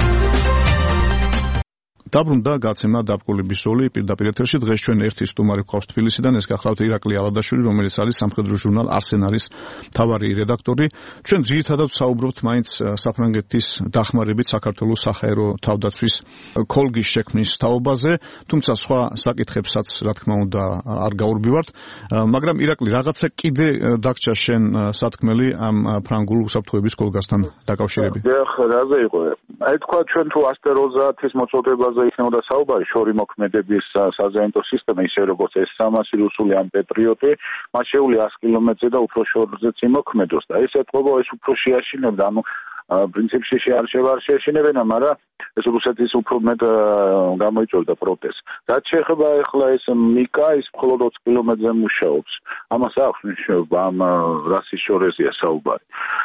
დაბრუნდა გაცემა დაბკოლების სული პირდაპირ ეთერში. დღეს ჩვენ ერთი სტუმარი გვყავს თბილისიდან, ეს გახლავთ ირაკლი ალადაშვილი, რომელიც არის სამხედრო ჟურნალ არსენალის მთავარი რედაქტორი. ჩვენ ძირითადად საუბრობთ მაინც საფრანგეთის დახმარებით საქართველოს საჰაერო თავდაცვის კოლგის შექმნის თაობაზე, თუმცა სხვა საკითხებსაც რა თქმა უნდა არ გაურბივართ. მაგრამ ირაკლი, რაღაცა კიდე დაგჭა შენ სათქმელი ამ ფრანგულ უსაფრთხოების კოლგასთან დაკავშირებით. დიახ, რაზე იყო? აი თქვა ჩვენ თუ ასტერ ოცდაათის მოწოდებაზე იქნებოდა საუბარი შორი მოქმედების საზაინტო სისტემა, ისე როგორც ეს სამასი რუსული ამ პეტრიოტი, მას შეუძლია ას კილომეტრზე და უფრო შორზეც იმოქმედოს და ეს ეთყობა ეს უფრო შეაშინებდა, ანუ პრინციპში შეარჩევა არ შეაშინებენა, მაგრამ ეს რუსეთის უფრო მეტ გამოიწვევდა პროტესტს. რაც შეეხება ახლა ეს მიკა, ის მხოლოდ ოცი კილომეტრზე მუშაობს. ამას აქვს მნიშვნელობა, ამ რასის შორეზეა საუბარი.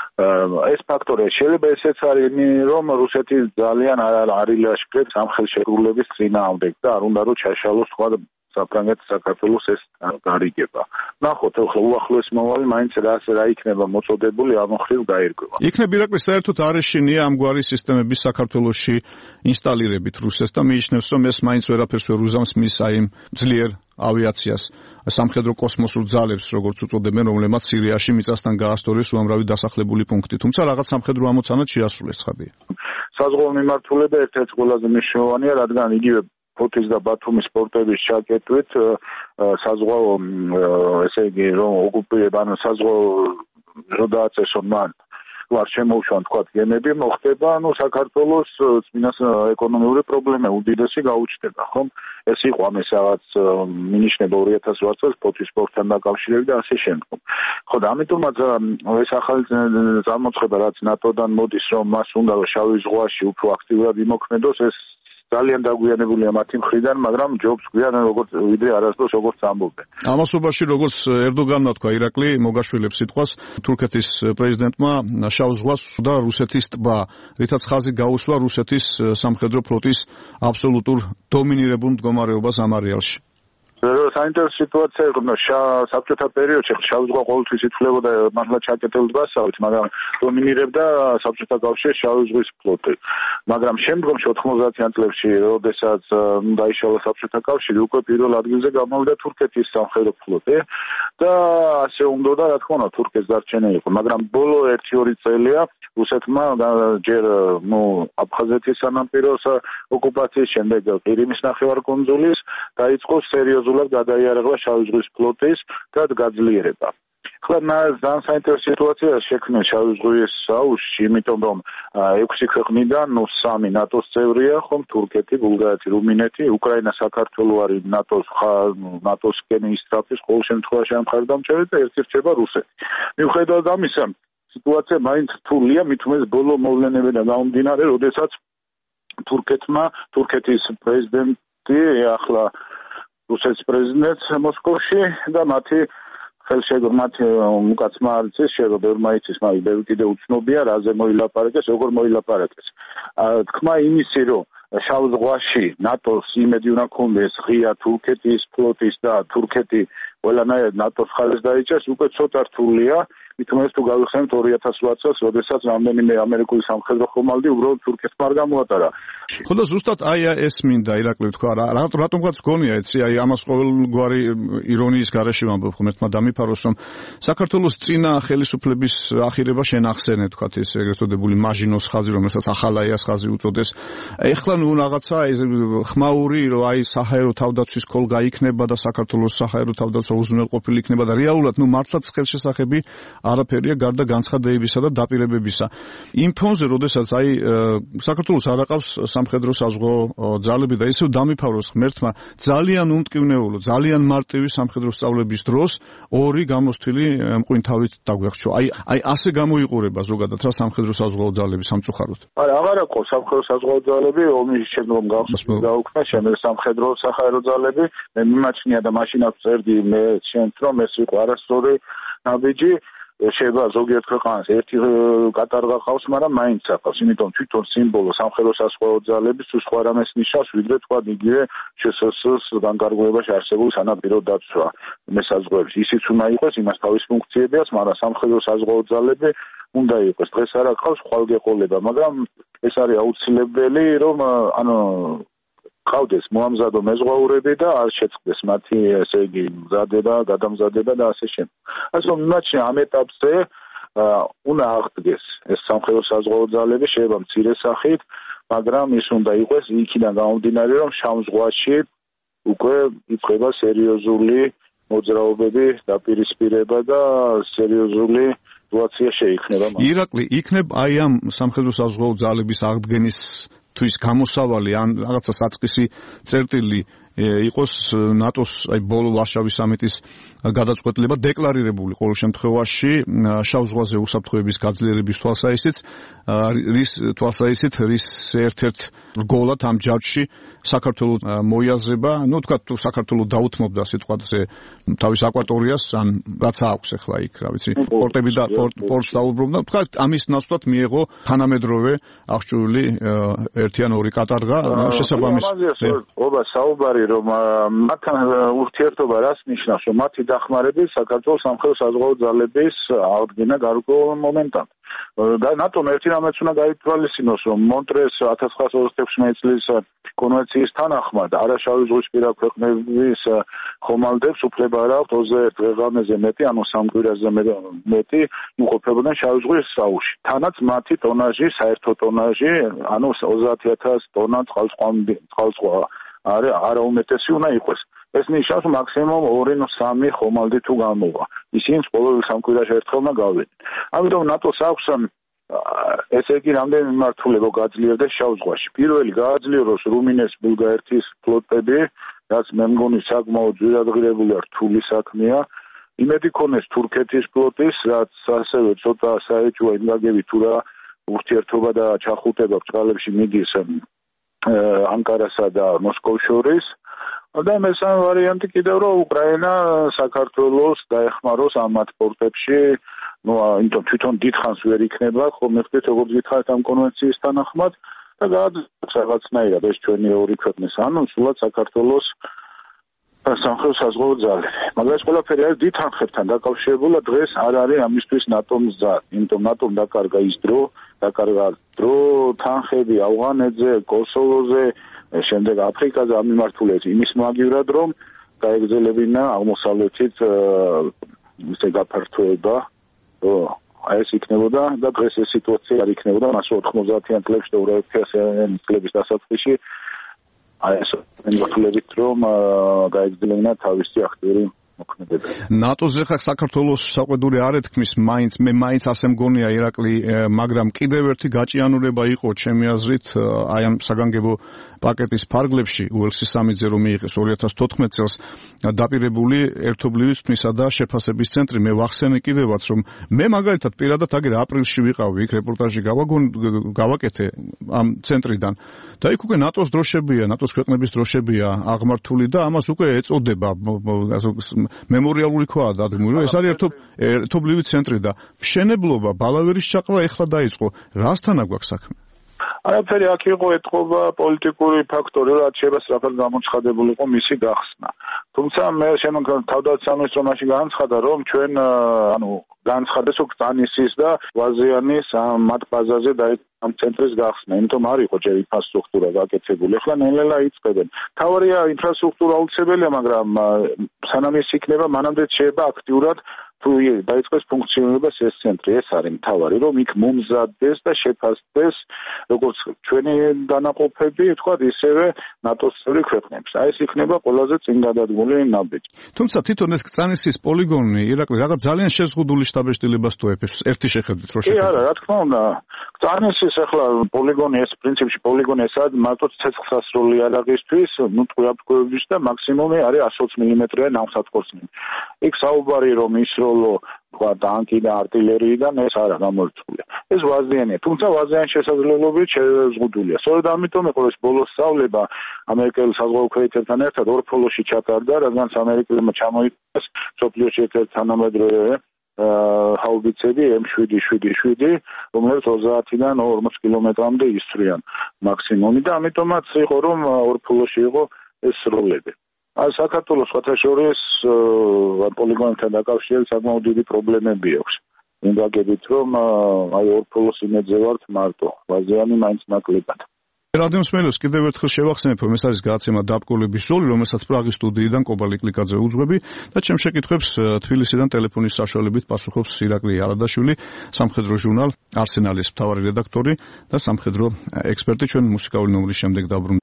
ეს ფაქტორი შეიძლება ესეც არის, რომ რუსეთი ძალიან არ ილაშქრებს ამ ხელშეკრულების წინააღმდეგ და არ უნდა რომ ჩაშალოს სხვა საფრანგეთის საქართველოს ეს გარიგება. ნახოთ, ახლა უახლოეს მომავალი მაინც რას რა იქნება მოწოდებული ამ მხრივ გაირკვევა. იქნებ ირაკლი საერთოდ არ ეშინია ამგვარი სისტემების საქართველოში ინსტალირებით რუსეთს და მიიჩნევს, რომ ეს მაინც ვერაფერს ვერ უზამს მის აი ძლიერ ავიაციას, სამხედრო კოსმოსურ ძალებს, როგორც უწოდებენ, რომლებმაც სირიაში მიწასთან გაასწორეს უამრავი დასახლებული პუნქტი. თუმცა რაღაც სამხედრო ამოცანად შეასრულეს ცხადია. საზღვაო მიმართულება ერთ-ერთი ყველაზე მნიშვნელოვანია, რადგან იგივე ფოთის და ბათუმის პორტების ჩაკეტვით საზღვაო ესე იგი რომ ოკუპირება ან საზღვაო რო დააწესონ მან ვარ შემოუშვან თქვა გემები მოხდება, ანუ საქართველოს წინას ეკონომიური პრობლემა უდიდესი გაუჩნდება, ხომ? ეს იყო ამის რაღაც მინიშნება ორი ათას ოთხ წელს ფოთის პორტთან დაკავშირებით და ასე შემდგომ. ხო და ამიტომაც ეს ახალი წარმოწება რაც ნატოდან მოდის, რომ მას უნდა შავი ზღვაში უფრო აქტიურად იმოქმედოს, ეს ძალიან დაგვიანებულია მათი მხრიდან, მაგრამ ჯობს გვიან როგორც ვიდრე არასდროს როგორც ამბობენ. ამასობაში როგორც ერდოგანმა თქვა ირაკლი მოგაშვილებს სიტყვას, თურქეთის პრეზიდენტმა შავ ზღვას და რუსეთის ტბა, რითაც ხაზი გაუსვა რუსეთის სამხედრო ფლოტის აბსოლუტურ დომინირებულ მდგომარეობას ამ არეალში. საინტერესო სიტუაცია იყო, საბჭოთა პერიოდში შავ ზღვა ყოველთვის ითვლებოდა მართლა ჩაკეტილ დასავლეთ, მაგრამ დომინირებდა საბჭოთა კავშირის შავი ზღვის ფლოტი. მაგრამ შემდგომში ოთხმოცდაათიან წლებში, როდესაც დაიშალა საბჭოთა კავშირი, უკვე პირველ ადგილზე გამოვიდა თურქეთის სამხედრო ფლოტი და ასე უნდა, რა თქმა უნდა, თურქეთს დარჩენილი იყო, მაგრამ ბოლო ერთი-ორი წელია რუსეთმა ჯერ ნუ აფხაზეთის სანაპიროს ოკუპაციის შემდეგ ყირიმის ნახევარკუნძულის დაიწყო სერიოზულად გადაიარაღება შავი ზღვის ფლოტის და გაძლიერება. ახლა ძალიან საინტერესო სიტუაცია შექმნა შავი ზღვის აუზში, იმიტომ რომ ექვსი ქვეყნიდან ნუ სამი ნატოს წევრია, ხომ თურქეთი, ბულგარეთი, რუმინეთი, უკრაინა, საქართველო არის ნატოს ნატოსკენ ისტრაფის ყოველ შემთხვევაში მხარდამჭერი და ერთი რჩება რუსეთი. მიუხედავად ამისა, სიტუაცია მაინც რთულია, მით უმეტეს ბოლო მოვლენებიდან გამომდინარე, როდესაც თურქეთმა, თურქეთის პრეზიდენტი ახლა რუსეთის პრეზიდენტს მოსკოვში და მათი ხელშეკრულებით უკაცმა არიცის შერო ბევრმა იცის, მაგრამ ბევრი კიდე უცნობია, რაზე მოილაპარაკეს, როგორ მოილაპარაკეს. თქმა იმისი, რომ შავ ზღვაში ნატოს იმედი უნდა ქონდეს ღია თურქეთის ფლოტის და თურქეთი ყველანაირად ნატოს ხაზს დაიჭერს, უკვე ცოტა რთულია. მით უმეტეს თუ გავიხსენებთ ორი ათას ოთხ წელს, როდესაც რამდენიმე ამერიკული სამხედრო ხომალდი უბრალოდ თურქეთმა არ გამოატარა. ხო და ზუსტად აი ეს მინდა ირაკლი თქვა, რატომღაც გონია, ეცი, აი ამას ყოველგვარი ირონიის გარეშე ვამბობ ხომ ერთმა დამიფაროს, რომ საქართველოს წინა ხელისუფლების ახირება შენ ახსენე, თქვა ეს ეგრეთ წოდებული მაჟინოს ხაზი, რომელსაც ახალაიას ხაზი უწოდეს. ეხლა ნუ რაღაცა ხმაური, რომ აი საჰაერო თავდაცვის კოლ გაიქნება და საქართველოს საჰაერო თავდაცვა უზრუნველყოფილი იქნება და რეალურად ნუ მართლაც ხელშესახები არაფერია გარდა განცხადებისა და დაპირებებისა. იმ ფონზე, როდესაც აი საქართველოს არ აყავს სამხედრო საზღვაო ძალები და ისევ დამიფაროს ღმერთმა ძალიან უმტკივნეულო, ძალიან მარტივი სამხედრო სწავლების დროს ორი გამოსთვილი მყინთავით დაგვეხჩო. აი აი ასე გამოიყურება ზოგადად რა სამხედრო საზღვაო ძალები სამწუხაროდ. არა, აღარ აქვს სამხედრო საზღვაო ძალები, ომის შემდგომ გაუქმდა შემდგომ სამხედრო საჰაერო ძალები. მე მიმაჩნია და მაშინ აქვს წერდი მე შენც რომ ეს იყო არასწორი ნაბიჯი. შეიძლება ზოგიერთ ქვეყანას ერთი კატარღა ყავს, მაგრამ მაინც აკავს, იმიტომ თვითონ სიმბოლო სამხედრო საზღვაო ძალების თუ სხვა რამეს ნიშნავს, ვიდრე თქვა იგივე შსს განკარგულებაში არსებული სანაპირო დაცვა მესაზღვრეებს. ისიც უნდა იყოს, იმას თავის ფუნქციები აქვს, მაგრამ სამხედრო საზღვაო ძალები უნდა იყოს. დღეს არ აკავს ხვალგეყოლება, მაგრამ ეს არის აუცილებელი, რომ ანუ ყავდეს მოამზადო მეზღვაურები და არ შეწყდეს მათი ესე იგი მზადება, გადამზადება და ასე შემდეგ. ასე რომ იმაჩნია ამ ეტაპზე უნდა აღდგეს ეს სამხედრო საზღვაო ძალები, შეიძლება მცირე სახით, მაგრამ ის უნდა იყოს იქიდან გამომდინარე, რომ შავ ზღვაში უკვე იწყება სერიოზული მოძრაობები, დაპირისპირება და სერიოზული სიტუაცია შეიქმნება. ირაკლი, იქნებ აი ამ სამხედრო საზღვაო ძალების აღდგენის თვის გამოსავალი ან რაღაცა საწყისი წერტილი იყოს ნატოს აი ბოლო ვარშავის სამიტის გადაწყვეტილება დეკლარირებული ყოველ შემთხვევაში შავ ზღვაზე უსაფრთხოების გაძლიერების თვალსაჩინით რის თვალსაჩინით რის ერთ-ერთ რგოლად ამ ჯარში საქართველოს მოიაზრება, ну თქვა თუ საქართველოს დაუთმობდა სიტყვაზე თავის აკვატორიას ან რაც აქვს ახლა იქ, რა ვიცი, პორტები და პორტს დაუბრუნდა, თქვა ამის ნაცვლად მიიღო თანამედროვე აღჭურვილი ერთი ან ორი კატარღა შესაბამის ობა საუბარი რომ მათთან ურთიერთობა რას ნიშნავს, რომ მათი დახმარებით საქართველოს სამხედრო საზღვაო ძალების აღდგენა გარკვეულ მომენტად. და ნატომ ერთი რამაც უნდა გაითვალისწინოს, რომ მონტრეს ათას ცხრაასი ოცდაექვსი წლის კონვენციის თანახმად არაშავი ზღვისპირა ქვეყნების ხომალდებს უფლება არ აქვთ ოცდაერთ დღე-ღამეზე მეტი, ანუ სამ კვირაზე მეტი იმყოფებოდნენ შავი ზღვის აუზში. თანაც მათი ტონაჟი, საერთო ტონაჟი, ანუ ოცდაათი ათასი ტონა წყალსყვა არა არა უმეტესი უნდა იყოს. ეს ნიშნავს მაქსიმუმ ორი სამი ხომალდი თუ გამოვა. ისინი ყოველ სამ კვირაში ერთხელ უნდა გავიდნენ. ამიტომ ნატოს აქვს ესე იგი რამდენი მიმართულება გაძლიერდეს შავ ზღვაში. პირველი გააძლიეროს რუმინეთის ბულგარეთის ფლოტები, რაც მე მგონი საკმაოდ ძვირადღირებული რთული საქმეა. იმედი ქონეს თურქეთის ფლოტის, რაც ასევე ცოტა საეჭვო იმგაგები თუ რა ურთიერთობა და ჩახუტება ბჭყალებში მიდის ანკარასა და მოსკოვს შორის. და მესამე ვარიანტი კიდევ რომ უკრაინა საქართველოს დაეხმაროს ამ მათ პორტებში, ну, იმიტომ თვითონ დიდხანს ვერ იქნება, ხომ ეხეთ როგორც გითხარით ამ კონვენციის თანახმად და გადაწყვეტს რაღაცნაირად ეს ჩვენი ორი ქვეყნის, ანუ სულად საქართველოს სამხედრო საზღვაო ძალები. მაგრამ ეს ყველაფერი არის დიდ თანხებთან დაკავშირებული, დღეს არ არის ამისთვის ნატომ მზა, იმიტომ ნატომ დაკარგა ის დრო, დაკარგა დრო თანხები ავღანეთზე, კოსოვოზე, შემდეგ აფრიკაზე ამიმართულეთ იმის მაგივრად, რომ გაეგრძელებინა აღმოსავლეთით ისე გაფართოება, აი ეს იქნებოდა და დღეს ეს სიტუაცია არ იქნებოდა მასო ოთხმოცდაათიან წლებში და ორასიან წლების დასაწყისში აი ეს მიმართულებით რომ გაეგრძელებინა თავისი აქტიური მოქმედება. ნატოზე ხა საქართველოს საყვედური არ ეთქმის, მაინც მე მაინც ასე მგონია ირაკლი, მაგრამ კიდევ ერთი გაჭიანურება იყო ჩემი აზრით აი ამ საგანგებო პაკეტის ფარგლებში უელსის სამიძე რომ მიიღეს ორი ათას თოთხმეტ წელს დაპირებული ერთობლივი თქმისა და შეფასების ცენტრი. მე ვახსენე კიდევაც რომ მე მაგალითად პირადად აგერ აპრილში ვიყავი იქ რეპორტაჟი გავაკეთე ამ ცენტრიდან და იქ უკვე ნატოს დროშებია, ნატოს ქვეყნების დროშებია აღმართული და ამას უკვე ეწოდება მემორიალური ქვაა დადგმული, ეს არის ერთობლივი ცენტრი და მშენებლობა ბალავერის ჩაყრა ეხლა დაიწყო. რასთან აქვს საქმე? არაფერი აქ იყო ეთყობა პოლიტიკური ფაქტორი, რაც შეიძლება სწრაფად გამოცხადებულიყო იყო მისი გახსნა. თუმცა მე შემოგან თავდაცვის განცხადა, რომ ჩვენ ანუ განცხადეს უკვე ტანისის და ვაზიანის მათ ბაზაზე დაიწყო ამ ცენტრის გახსნა, იმიტომ არ იყო ჯერ ინფრასტრუქტურა გაკეთებული. ახლა ნელ-ნელა იწყებენ. თავარია ინფრასტრუქტურა აუცილებელია, მაგრამ სანამ ის იქნება, მანამდე შეიძლება აქტიურად თუ დაიწყოს ფუნქციონირებას ეს ცენტრი. ეს არის მთავარი, რომ იქ მომზადდეს და შეფასდეს როგორც ჩვენი დანაყოფები, თქვა ისევე ნატოს წევრი ქვეყნებს. აი ეს იქნება ყველაზე წინ გადადგმული ნაბიჯი. თუმცა თვითონ ეს კწანისის პოლიგონი ირაკლი რაღაც ძალიან შეზღუდული შტაბ-შტილებას ტოებებს. ერთი შეხედვით რო შეხედოთ. კი არა, რა თქმა უნდა. კწანისის ახლა პოლიგონი ეს პრინციპში პოლიგონი ეს არის მარტო ცეცხლსასროლი იარაღისთვის, ნუ ტყუიაფრქვევების და მაქსიმუმი არის εκατს ოცი მილიმეტრიანი ნავსადგურსნი. იქ საუბარი რომ ის როლო თქვა ტანკი და артиლერიიდან ეს არა გამორჩულია. ეს ვაზიანია, თუმცა ვაზიანის შესაძლებლობებით შეზღუდულია. სწორედ ამიტომ იყო ეს ბოლოს სწავლება ამერიკელ საზღვაო ქვეითებთან ერთად ორფოლოში ჩატარდა, რადგან ამერიკელებმა ჩამოიტანეს სოფლიოში ერთ-ერთი თანამედროვე ჰაუბიცები ემ შვიდ შვიდ შვიდ, რომელიც ოცდაათიდან ორმოცი კილომეტრამდე ისწრიან მაქსიმუმი და ამიტომაც იყო რომ ორფოლოში იყო ეს როლები. აი საქართველოს ხათაშორის პოლიგონთან დაკავშირებით საკმაოდ დიდი პრობლემები აქვს. უნდა გებით რომ აი ორფოლოს იმედზე ვართ მარტო, ვაზიანი მაინც ნაკლებად. რადიო მსმენელს კიდევ ერთხელ შევახსენებ, რომ ეს არის გადაცემა დაბკოლების ზოლი, რომელსაც პრაღის სტუდიიდან კობალი კლიკაძე უძღვები და ჩემ შეკითხვებს თბილისიდან ტელეფონის საშუალებით პასუხობს ირაკლი ალადაშვილი, სამხედრო ჟურნალ არსენალის მთავარი რედაქტორი და სამხედრო ექსპერტი. ჩვენ მუსიკალური ნომრის შემდეგ დაბრუნდებით.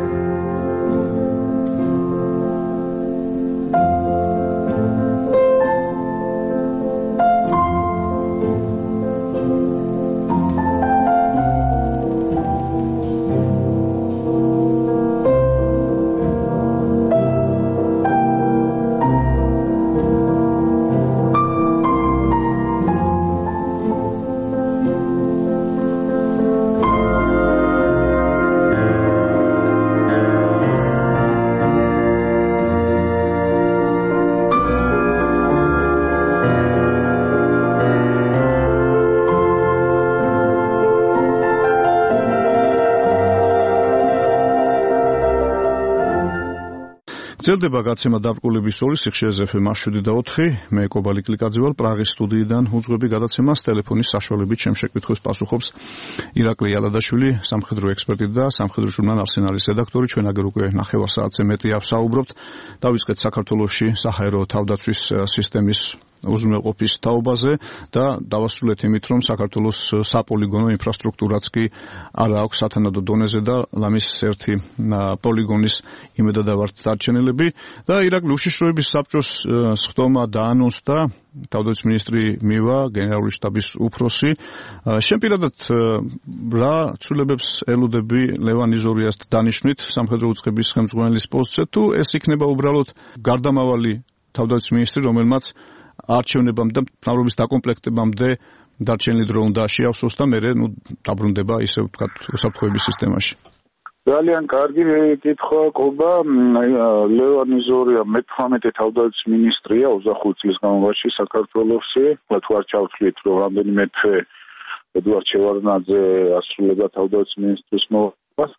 გრძელდება გაცემა დაბკოლების ზოლი, სიხშირეზე ეფ ემ შვიდ და ოთხი, მე კობალი კლიკაძე ვარ, პრაღის სტუდიიდან უძღვები გადაცემას, ტელეფონის საშუალებით ჩემ შეკითხვებს პასუხობს ირაკლი ალადაშვილი, სამხედრო ექსპერტი და სამხედრო ჟურნალ არსენალის რედაქტორი. ჩვენ აგერ უკვე ნახევარ საათზე მეტი ავსაუბრობთ. დავიწყეთ საქართველოში საჰაერო თავდაცვის სისტემის უზრუნველყოფის თაობაზე და დავასრულეთ იმით, რომ საქართველოს საპოლიგონო ინფრასტრუქტურაც კი არ აქვს სათანადო დონეზე და ლამის ერთი პოლიგონის იმედადავართ დარჩენილები და ირაკლი უშიშროების საბჭოს სხდომა დაანონსდა თავდაცვის მინისტრი მივა, გენერალური შტაბის უფროსი. შენ პირადად რა ცვლილებებს ელოდები ლევან იზორიას დანიშვნით სამხედრო უწყების ხელმძღვანელის პოსტზე, თუ ეს იქნება უბრალოდ გარდამავალი თავდაცვის მინისტრი, რომელმაც არჩევნებამ და მთავრობის დაკომპლექტებამდე დარჩენილი დრო უნდა შეავსოს და მერე ნუ დაბრუნდება ისე ვთქვათ უსაფრთხოების სისტემაში. ძალიან კარგი კითხვა ყობა. ლევან იზორია მეთვრამეტე თავდაცვის მინისტრია ოცდახუთ წლის განმავლობაში საქართველოსი. თუ არ ჩავთვლით რომ რამდენიმე თვე ედუარდ შევარდნაძე ასრულებდა თავდაცვის მინისტრის მოვალეობას.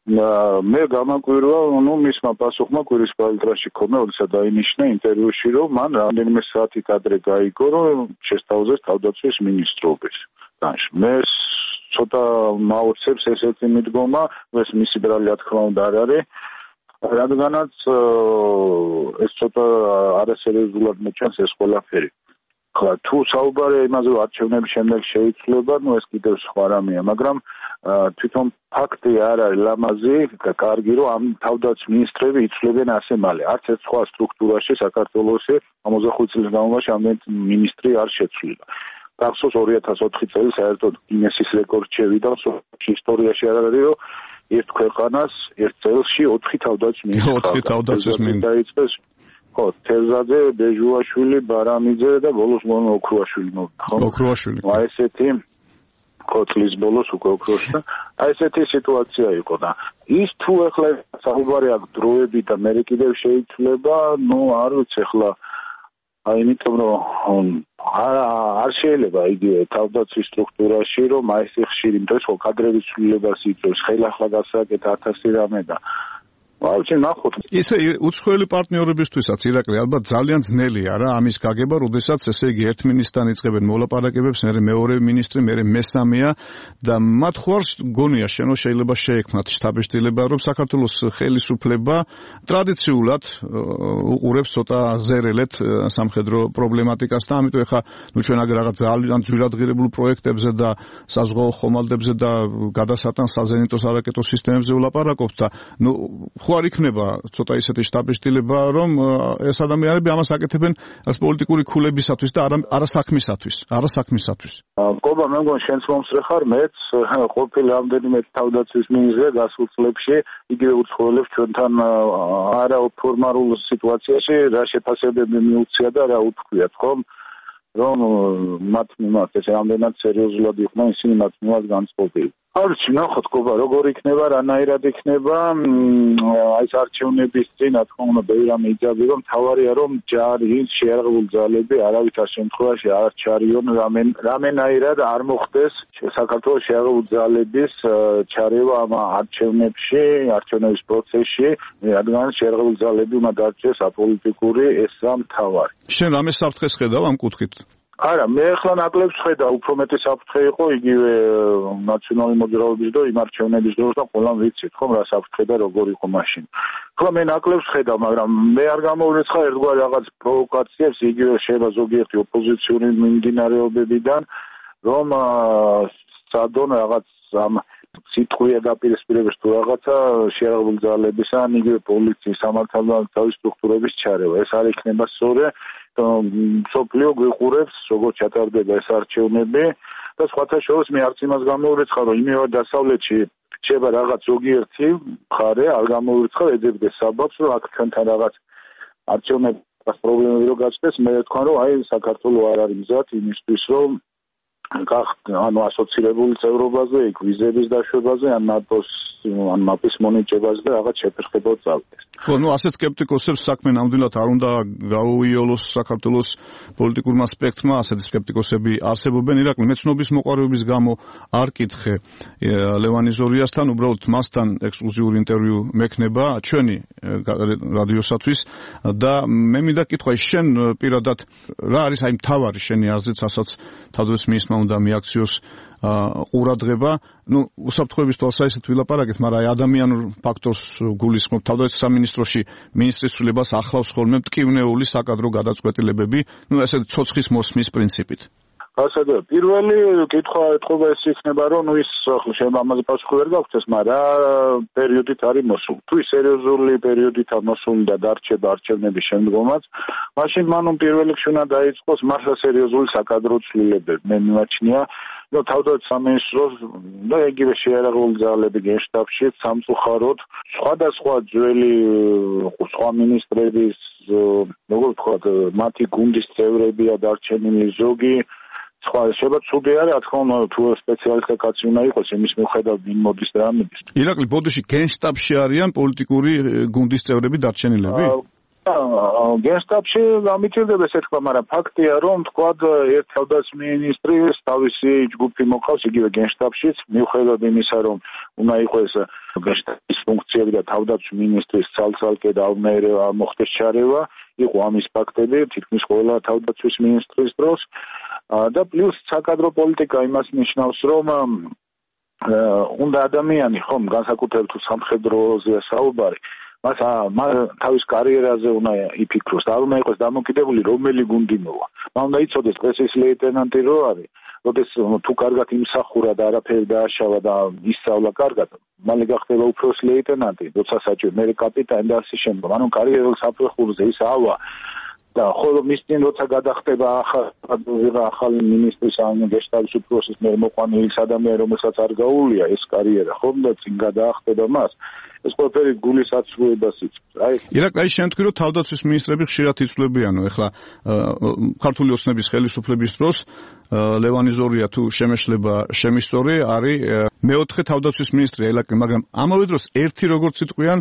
მე გამაკვირვა, ნუ მისმა პასუხმა კვირის პალიტრაში ქონდა, როდესაც დაინიშნა ინტერვიუში, რომ მან რამდენიმე საათით ადრე გაიგო, რომ შესთავაზეს თავდაცვის მინისტრობის. მე ცოტა მაოცებს ესეთი მიდგომა, ეს მისი ბრალი რა თქმა უნდა არ არის. რადგანაც ეს ცოტა არასერიოზულად მოჩანს ეს ყველაფერი. ხლა თუ საუბარია იმაზე, რომ არჩევნების შემდეგ შეიცვლება, ნუ ეს კიდევ სხვა რამეა, მაგრამ თვითონ ფაქტი არ არის ლამაზი, კარგი რომ ამ თავდაცვის მინისტრები იცვლებენ ასე მალე. არც ერთ სხვა სტრუქტურაში საქართველოში ორმოცდახუთი წლის განმავლობაში ამდენი მინისტრი არ შეცვლილა. გახსოვს ორი ათას ოთხი წელი საერთოდ გინესის რეკორდს შევიდა, ისტორიაში არ არის რომ ერთ ქვეყანას ერთ წელში ოთხი თავდაცვის მინისტრი. ოთხი თავდაცვის მინისტრი დაიწყეს. ხო, თევზაძე, ბეჟუაშვილი, ბარამიძე და ბოლოს მონ ოქრუაშვილი მოვიდა, ხო? ოქრუაშვილი. აი ესეთი კოტლის ბოლოს უკვე ოქრუაშვილი. აი ესეთი სიტუაცია იყო და ის თუ ახლა საუბარი აქვს დროები და მე კიდევ შეიცვლება, ნუ არ ვიცი ახლა აი იმიტომ რომ არ არ შეიძლება იგივე თავდაცვის სტრუქტურაში რომ აი ეს ხშირი იმდროს ხო კადრების ცვლილებას იწვევს ხელახლა გასაკეთე ათასი რამე და ვაუჩი ნახოთ ისე უცხოელი პარტნიორებისთვისაც ირაკლი ალბათ ძალიან ძნელია რა ამის გაგება, როდესაც ესე იგი ერთ მინისტრთან იწყებენ მოლაპარაკებებს, მერე მეორე მინისტრი, მერე მესამეა და მათ ხوارს გონია შენო შეიძლება შეექმნათ შტაბ-შტილება, რომ საქართველოს ხელისუფლება ტრადიციულად უყურებს ცოტა ზერელეთ სამხედრო პრობლემატიკას და ამიტომ ეხა ნუ ჩვენ აგ რაღაც ძალიან ძვირადღირებულ პროექტებზე და საზღვაო ხომალდებზე და გადასატან საზენიტო სარაკეტო სისტემებზე ვლაპარაკობთ და ნუ არ იქნება ცოტა ისეთი შტაბ-შტილება, რომ ეს ადამიანები ამას აკეთებენ ეს პოლიტიკური ქულებისათვის და არა არა საქმისათვის, არა საქმისათვის. ყობა, მე მგონი შენც მომსწრე ხარ, მეც ყოფილი რამდენიმე თავდაცვის მინისტრია გასულ წლებში, იგივე უცხოელებს ჩვენთან არა ფორმალურ სიტუაციაში რა შეფასებები მიუწია და რა უთქვიათ, ხომ? რომ მათ მიმართ ეს რამდენად სერიოზულად იყვნენ ისინი მათ მიმართ განწყობილი. არ ვიცი, ნახოთ ყობა, როგორ იქნება, რანაირად იქნება, აი ეს არჩევნების წინ, რა თქმა უნდა, ბევრი რამე იძაბება, მთავარია რომ ჯარი, შეიარაღებული ძალები არავითარ შემთხვევაში არ ჩარიონ, რამენაირად არ მოხდეს საქართველოს შეიარაღებული ძალების ჩარევა ამ არჩევნებში, არჩევნების პროცესში, რადგან შეიარაღებული ძალები უნდა დარჩეს აპოლიტიკური, ესაა მთავარი. შენ რამე საფრთხეს ხედავ ამ კუთხით? არა, მე ახლა ნაკლებს ხედავ, უფრო მეტი საფრთხე იყო იგივე ნაციონალური მოძრაობის და იმ არჩევნების დროს და ყველამ ვიცით, ხომ რა საფრთხე და როგორ იყო მაშინ. ახლა მე ნაკლებს ხედავ, მაგრამ მე არ გამოვრეცხა ერთგვარ რაღაც პროვოკაციებს, იგივე შეიძლება ზოგიერთი ოპოზიციური მიმდინარეობებიდან, რომ სადონ რაღაც ამ სიტყვია დაპირისპირების თუ რაღაცა შეიარაღებული ძალების ან იგივე პოლიციის სამართალდამცავი სტრუქტურების ჩარევა. ეს არ იქნება სწორი. სოფლიო გვიყურებს, როგორც ჩატარდება ეს არჩევნები და სხვათა შორის მე არც იმას გამოვრეცხა, რომ იმევა დასავლეთში შეიძლება რაღაც ზოგიერთი მხარე არ გამოვრეცხა, ეძებდეს საბაბს, რომ აქ ჩვენთან რაღაც არჩევნების პრობლემები რო გაჩნდეს, მე ვთქვა, რომ აი საქართველო არ არის მზად იმისთვის, რომ ანუ ასოცირებული წევრობაზე, იქ ვიზების დაშვებაზე, ან ნატოს, ან მაპის მონიჭებაზე და რაღაც შეფერხებად წავიდეს. ხო, ნუ ასეთ სკეპტიკოსებს საქმე ნამდვილად არ უნდა გაუიოლოს საქართველოს პოლიტიკურმა სპექტრმა, ასეთი სკეპტიკოსები არსებობენ. ირაკლი, მე ცნობის მოყვარეობის გამო არ კითხე ლევან იზორიასთან, უბრალოდ მასთან ექსკლუზიური ინტერვიუ მექნება ჩვენი რადიოსათვის და მე მინდა კითხვა, შენ პირადად რა არის აი მთავარი შენი აზრით, რასაც თავდაცვის მინისტრმა უნდა მიაქციოს ყურადღება, ну, უსაფრთხოების თვალსაზრისით ვილაპარაკეთ, მაგრამ აი ადამიანურ ფაქტორს გულისხმობ, თავდაცვის სამინისტროში მინისტრის ცვლილებას ახლავს ხოლმე მტკივნეული საკადრო გადაწყვეტილებები, ну, ესეთი ცოცხლის მოსმის პრინციპით. გასაგებია, პირველი კითხვა ეთყობა ეს იქნება, რომ ნუ ის შეიძლება ამაზე პასუხი ვერ გაგვცეს, მაგრამ პერიოდით არის მოსული. თუ ის სერიოზული პერიოდითაა მოსული და დარჩება არჩევნების შემდგომაც, მაშინ მან პირველ რიგში უნდა დაიწყოს მართლა სერიოზული საკადრო ცვლილებები. მე მიმაჩნია, რომ თავდაცვის სამინისტროს და იგივე შეიარაღებული ძალები გენშტაბში სამწუხაროდ სხვადასხვა ძველი სხვა მინისტრების, როგორ ვთქვათ, მათი გუნდის წევრებია დარჩენილი ზოგი სხვა შეიძლება ცუდი არის, რა თქმა უნდა, თუ სპეციალისტი კაცი უნდა იყოს, იმის მიუხედავად ვინ მოდის და რა მიდის. ირაკლი, ბოდიში გენშტაბში არიან პოლიტიკური გუნდის წევრები დარჩენილები? გენშტაბში გამიჭირდება ესე თქვა, მაგრამ ფაქტია, რომ თქვა ერთ თავდაცვის მინისტრის თავისი ჯგუფი მოყავს იგივე გენშტაბშიც, მიუხედავად იმისა, რომ უნდა იყოს გენშტაბის ფუნქციები და თავდაცვის მინისტრის ცალ-ცალკე დავნერება, მოხდეს ჩარევა, იყო ამის ფაქტები თითქმის ყველა თავდაცვის მინისტრის დროს და პლუს საკადრო პოლიტიკა იმას ნიშნავს, რომ უნდა ადამიანი ხომ განსაკუთრებით თუ სამხედროზეა საუბარი მას თავის კარიერაზე უნდა იფიქროს და არ უნდა იყოს დამოკიდებული რომელი გუნდი მოვა. მან უნდა იცოდეს დღეს ის ლეიტენანტი რო არის, როდეს თუ კარგად იმსახურა და არაფერი დააშავა და ისწავლა კარგად, მალე გახდება უფროს ლეიტენანტი, როცა საჭირო, მე კაპიტანი და ასე შემდეგ. ანუ კარიერულ საფეხურზე ის ავა და ხოლო მის წინ როცა გადახტება ახალი მინისტრის ან გენშტაბის უფროსის მიერ მოყვანილი ადამიანი, რომელსაც არ გაუულია ეს კარიერა, ხომ და წინ გადაახტება მას. ეს ყველაფერი გულის აცრუებას იწვევს. აი, ირაკლი, შენ თქვი, რომ თავდაცვის მინისტრები ხშირად იცვლებიანო. ეხლა ქართული ოცნების ხელისუფლების დროს ლევანი ზორია თუ შემეშლება შემისწორი არის მეოთხე თავდაცვის მინისტრი ირაკლი, მაგრამ ამავე დროს ერთი როგორც იტყვიან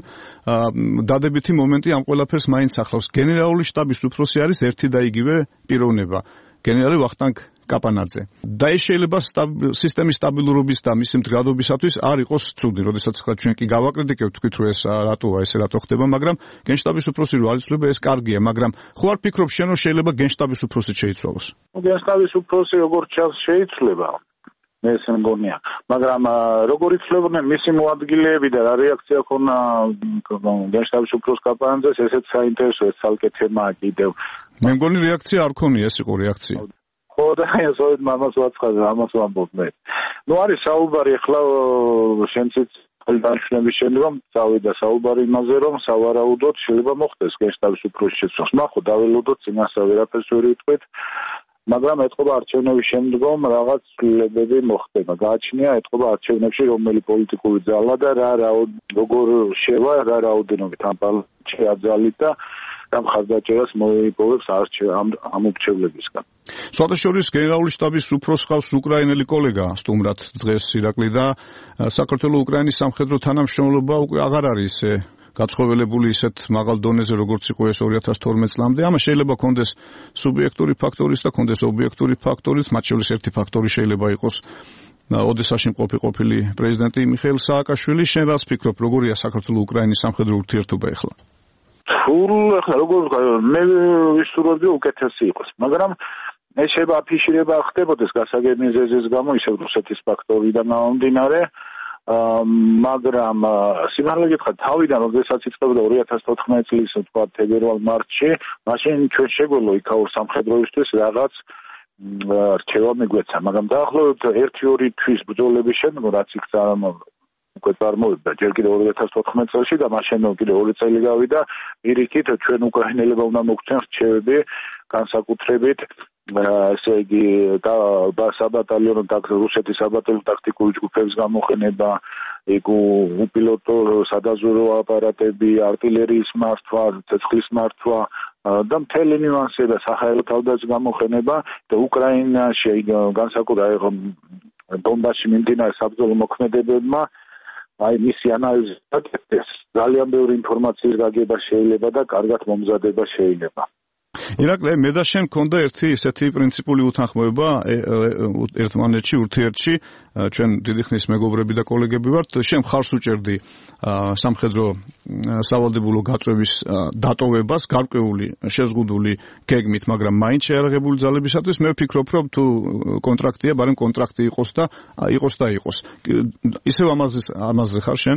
დადებითი მომენტი ამ ყველაფერს მაინც ახლავს. გენერალური შტაბის უფროსი არის ერთი და იგივე პიროვნება. გენერალი ვახტანგ კაპანაძე. და ეს შეიძლება სისტემის სტაბილურობის და მისი მდგრადობისათვის არ იყოს ცუდი, როდესაც ხა ჩვენ კი გავაკრიტიკებთ, თქვით რომ ეს რატოა, ესე რატო ხდება, მაგრამ გენშტაბის უფროსი რო არ იცვლება, ეს კარგია, მაგრამ ხო არ ფიქრობ შენ რომ შეიძლება გენშტაბის უფროსი შეიცვალოს? გენშტაბის უფროსი როგორც ჩანს შეიცვლება. მე ეს მგონია, მაგრამ როგორ იცვლებოდნენ მისი მოადგილეები და რა რეაქცია ქონა გენშტაბის უფროს კაპანაძეს, ესეც საინტერესოა, ეს ცალკე თემაა კიდევ. მე მგონი რეაქცია არ ქონია, ეს იყო რეაქცია. ხო და ესოეთ მამას ვაცხადე, ამას ვამბობ მე. ნუ არის საუბარი ახლა შენციც დანიშნების შემდგომ წავიდა საუბარი იმაზე, რომ სავარაუდოდ შეიძლება მოხდეს გენშტაბის უფროსის შეცვლა. მახო დაველოდოთ წინასწარ ვერაფერს ვერ იტყვით, მაგრამ ეთყობა არჩევნების შემდგომ რაღაც ცვლილებები მოხდება. გააჩნია ეთყობა არჩევნებში რომელი პოლიტიკური ძალა და რა როგორ შევა, რა რაოდენობით ამ პარლამენტში აძალით და ამ ხარდაჭერას მოიპოვებს ამ ურჩევლებისგან. სხვადასხვა გენერალური შტაბის უფროს ხავს უკრაინელი კოლეგა სტუმრად დღეს ირაკლი და საქართველოს უკრაინის სამხედრო თანამშრომლობა უკვე აღარ არის ისე გაცხოველებული ისეთ მაღალ დონეზე როგორც იყო ეს ორი ათას თორმეტ წლამდე. ამას შეიძლება კონდეს სუბიექტური ფაქტორიც და კონდეს ობიექტური ფაქტორიც, მათ შორის ერთი ფაქტორი შეიძლება იყოს ოდესაში მყოფი ყოფილი პრეზიდენტი მიხეილ სააკაშვილი. შენ რას ფიქრობ, როგორია საქართველოს უკრაინის სამხედრო ურთიერთობა ახლა? სულ ახლა როგორ მე ვისურვებდი უკეთესი იყოს, მაგრამ ეს შეიძლება აფიშირება ხდებოდეს გასაგებია ზეზის გამო ისევ რუსეთის ფაქტორიდან გამომდინარე, მაგრამ სიმართლე გითხრათ, თავიდან როდესაც იწყებოდა ორი ათას თოთხმეტი წლის თქვა თებერვალ-მარტში, მაშინ ჩვენ შეგვეძლო იქაურ სამხედროისთვის რაღაც რჩევა მიგვეცა, მაგრამ დაახლოებით ერთი ორი თვის ბრძოლების შემდგომ რაც იქ უკვე წარმოვიდა ჯერ კიდევ ორი ათას თოთხმეტი წელს და მაშინ კიდევ ორი წელი გავიდა, პირიქით ჩვენ უკრაინელებმა უნდა მოგცენ რჩევები განსაკუთრებით ესე იგი და საბატალიონო და რუსეთის საბატალიონო ტაქტიკური ჯგუფების გამოყენება, ეგ უპილოტო სადაზვერვო აპარატები, артиლერიის მართვა, ცეცხლის მართვა და მთელი ნიუანსები და საჰაერო თავდაცვის გამოყენება და უკრაინაში განსაკუთრებით დონბასში მიმდინარე საბრძოლო მოქმედებებმა აი მისი ანალიზი აკეთეს, ძალიან ბევრი ინფორმაციის გაგება შეიძლება და კარგად მომზადება შეიძლება. ირაკლი, მე და შენ გქონდა ერთი ესეთი პრინციპული უთანხმოება ერთმანეთში, ურთიერთში, ჩვენ დიდი ხნის მეგობრები და კოლეგები ვართ, შენ მხარს უჭერდი სამხედრო სავალდებულო გაწვევის დატოვებას გარკვეული შეზღუდული გეგმით, მაგრამ მაინც შეიარაღებული ძალებისათვის მე ვფიქრობ, რომ თუ კონტრაქტია, ბარემ კონტრაქტი იყოს და იყოს და იყოს. ისევ ამაზე ამაზე ხარ შენ?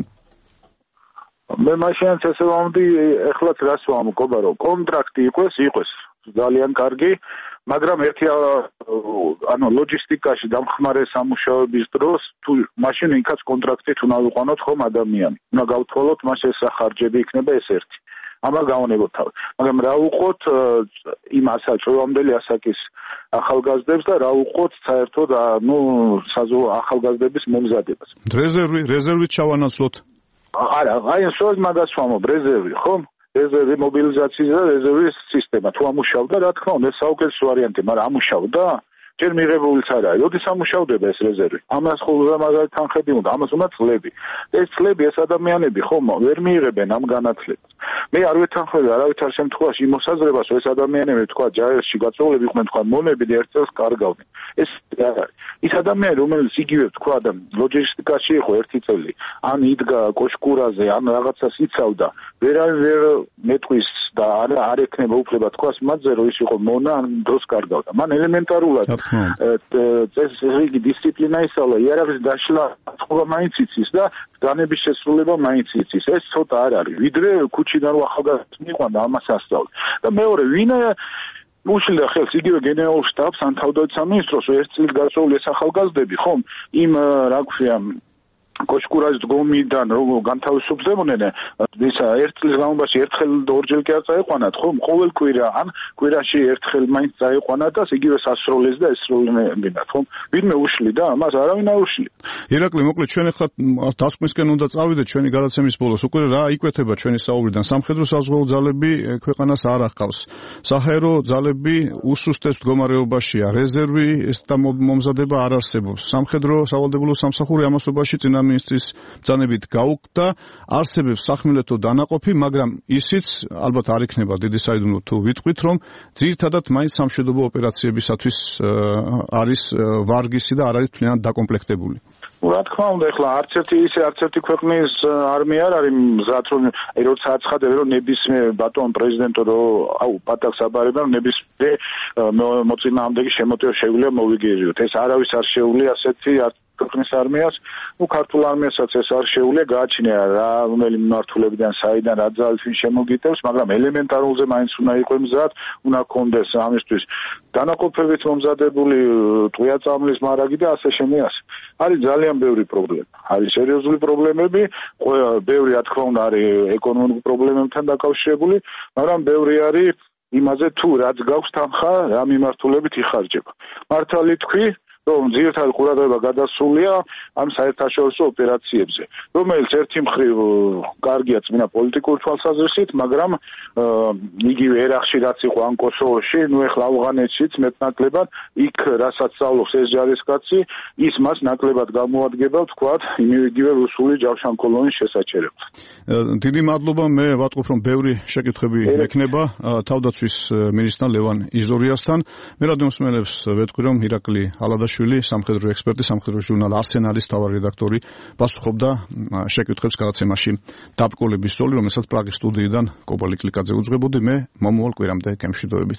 მე მაშინაც ესე ვამბობდი, ეხლაც რას ვამბობ, რომ კონტრაქტი იყოს, იყოს ძალიან კარგი, მაგრამ ერთი ანუ ლოჯისტიკაში დამხმარე სამუშაოების დროს თუ მაშინ იქაც კონტრაქტით უნდა ვიყვანოთ ხომ ადამიანი. უნდა გავთვალოთ მას ეს ხარჯები იქნება ეს ერთი. ამას გავონებოთ თავი. მაგრამ რა უყოთ იმ ასაწევამდელი ასაკის ახალგაზრდებს და რა უყოთ საერთოდ ანუ საზღვაო ახალგაზრდების მომზადებას. რეზერვი, რეზერვით ჩავანაცვლოთ. არა, აი სწორედ მაგას ვამბობ, რეზერვი, ხო? რეზერვი მობილიზაციის და რეზერვის სისტემა თუ ამუშავდა, რა თქმა უნდა, ეს საუკეთესო ვარიანტი, მაგრამ ამუშავდა? ჯერ მიღებულიც არ არის. როდის ამუშავდება ეს რეზერვი? ამას ხოლმე მაგალითად თანხები უნდა, ამას უნდა წლები. ეს წლები ეს ადამიანები ხომ ვერ მიიღებენ ამ განათლებას. მე არ ვეთანხმები არავითარ შემთხვევაში იმ მოსაზრებას, რომ ეს ადამიანები თქვა ჯაირში გაწოლები იყვნენ, თქვა მონები და ერთ წელს კარგავდნენ. ეს არ არის. ის ადამიანი, რომელიც იგივე თქვა და ლოჯისტიკაში იყო ერთი წელი, ან იდგა კოშკურაზე, ან რაღაცას იცავდა, ვერავინ ვერ მეტყვის და არ არ ექნება უფლება თქვას მათზე, რომ ის იყო მონა, ან დროს კარგავდა. მან ელემენტარულად წესრიგი დისციპლინა ისწავლა, იარაღის დაშლა წყობა მაინც იცის და განების შესრულება მაინც იცის. ეს ცოტა არ არის. ვიდრე ქუჩიდან ახალგაზრდას მიყვან და ამას ასწავლე. და მეორე, ვინ უშლიდა ხელს იგივე გენერალურ შტაბს ან თავდაცვის სამინისტროს, ერთ წლის გასული ეს ახალგაზრდები, ხომ, იმ რა ქვია კოშკურას დგომიდან რომ განთავისუფლებდნენ, ისა ერთ წლის განმავლობაში ერთხელ და ორჯერ კი არ წაიყვანათ, ხომ, ყოველ კვირა ან კვირაში ერთხელ მაინც წაიყვანათ და იგივე სასროლეს და ესრულებინათ, ხომ? ვინმე უშლიდა ამას? არავინ არ უშლიდა. ირაკლი, მოკლედ ჩვენ ახლა დასკვნისკენ უნდა წავიდეთ ჩვენი გადაცემის ბოლოს. უკვე რა იკვეთება ჩვენი საუბრიდან? სამხედრო საზღვაო ძალები ქვეყანას არ ახავს. საჰაერო ძალები უსუსტეს მდგომარეობაშია. რეზერვი და მომზადება არ არსებობს. სამხედრო სავალდებულო სამსახური ამასობაში წინა მინისტრის ბრძანებით გაუქმდა, არსებობს სახმელეთო დანაყოფი, მაგრამ ისიც ალბათ არ იქნება დიდი საიდუმლო თუ ვიტყვით, რომ ძირითადად მაინც სამშვიდობო ოპერაციებისათვის არის ვარგისი და არ არის თლიანად დაკომპლექტებული. რა თქმა უნდა, ეხლა არც ერთი ისე არც ერთი ქვეყნის არმია არ არის მზად, რომ როცა აცხადებს, რომ ნებისმიერ ბატონ პრეზიდენტო რომ აუ პატაკს აბარება, რომ ნებისმიერ მოწინააღმდეგე შემოტევა შეუძლია მოვიგერიოთ. ეს არავის არ შეუძლია ასეთი ქვეყნის არმიას, ну ქართულ არმიასაც ეს არ შეუძლია გააჩნია რა რომელი მიმართულებიდან საიდან რა ძალით ვინ შემოგიტევს, მაგრამ ელემენტარულზე მაინც უნდა იყოს მზად, უნდა კონდეს ამისთვის დანაყოფებით მომზადებული ტყვია-წამლის მარაგი და ასე შემდეგ. არის ძალიან ბევრი პრობლემა. არის სერიოზული პრობლემები, ბევრი რა თქმა უნდა არის ეკონომიკურ პრობლემებთან დაკავშირებული, მაგრამ ბევრი არის იმაზე თუ რაც გაქვს თანხა, რა მიმართულებით იხარჯება. მართალი თქვი რომ ძირითადად ყურადღება გადასულია ამ საერთაშორისო ოპერაციებზე, რომელიც ერთი მხრივ კარგია წმინდა პოლიტიკური თვალსაზრისით, მაგრამ იგივე ერაყში რაც იყო ან კოსოვოში, ნუ ეხლა ავღანეთშიც მეტნაკლებად იქ რასაც სწავლობს ეს ჯარისკაცი, ის მას ნაკლებად გამოადგება, ვთქვათ, იგივე რუსული ჯავშანკოლონის შესაჩერებლად. დიდი მადლობა, მე ვატყობ, რომ ბევრი შეკითხვები ექნება თავდაცვის მინისტრთან ლევან იზორიასთან. მე რადიომსმენელებს ვეთქვი, რომ ირაკლი ალადაშვილი, სამხედრო ექსპერტი, სამხედრო ჟურნალ არსენალის მთავარი რედაქტორი, პასუხობდა შეკითხვებს გადაცემაში დაბრკოლების ზოლი, რომელსაც პრაღის სტუდიიდან კობალი კლიკაძე უძღვებოდი. მე მომავალ კვირამდე გემშვიდობებით.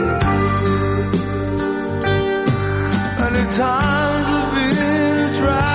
Times have been tried.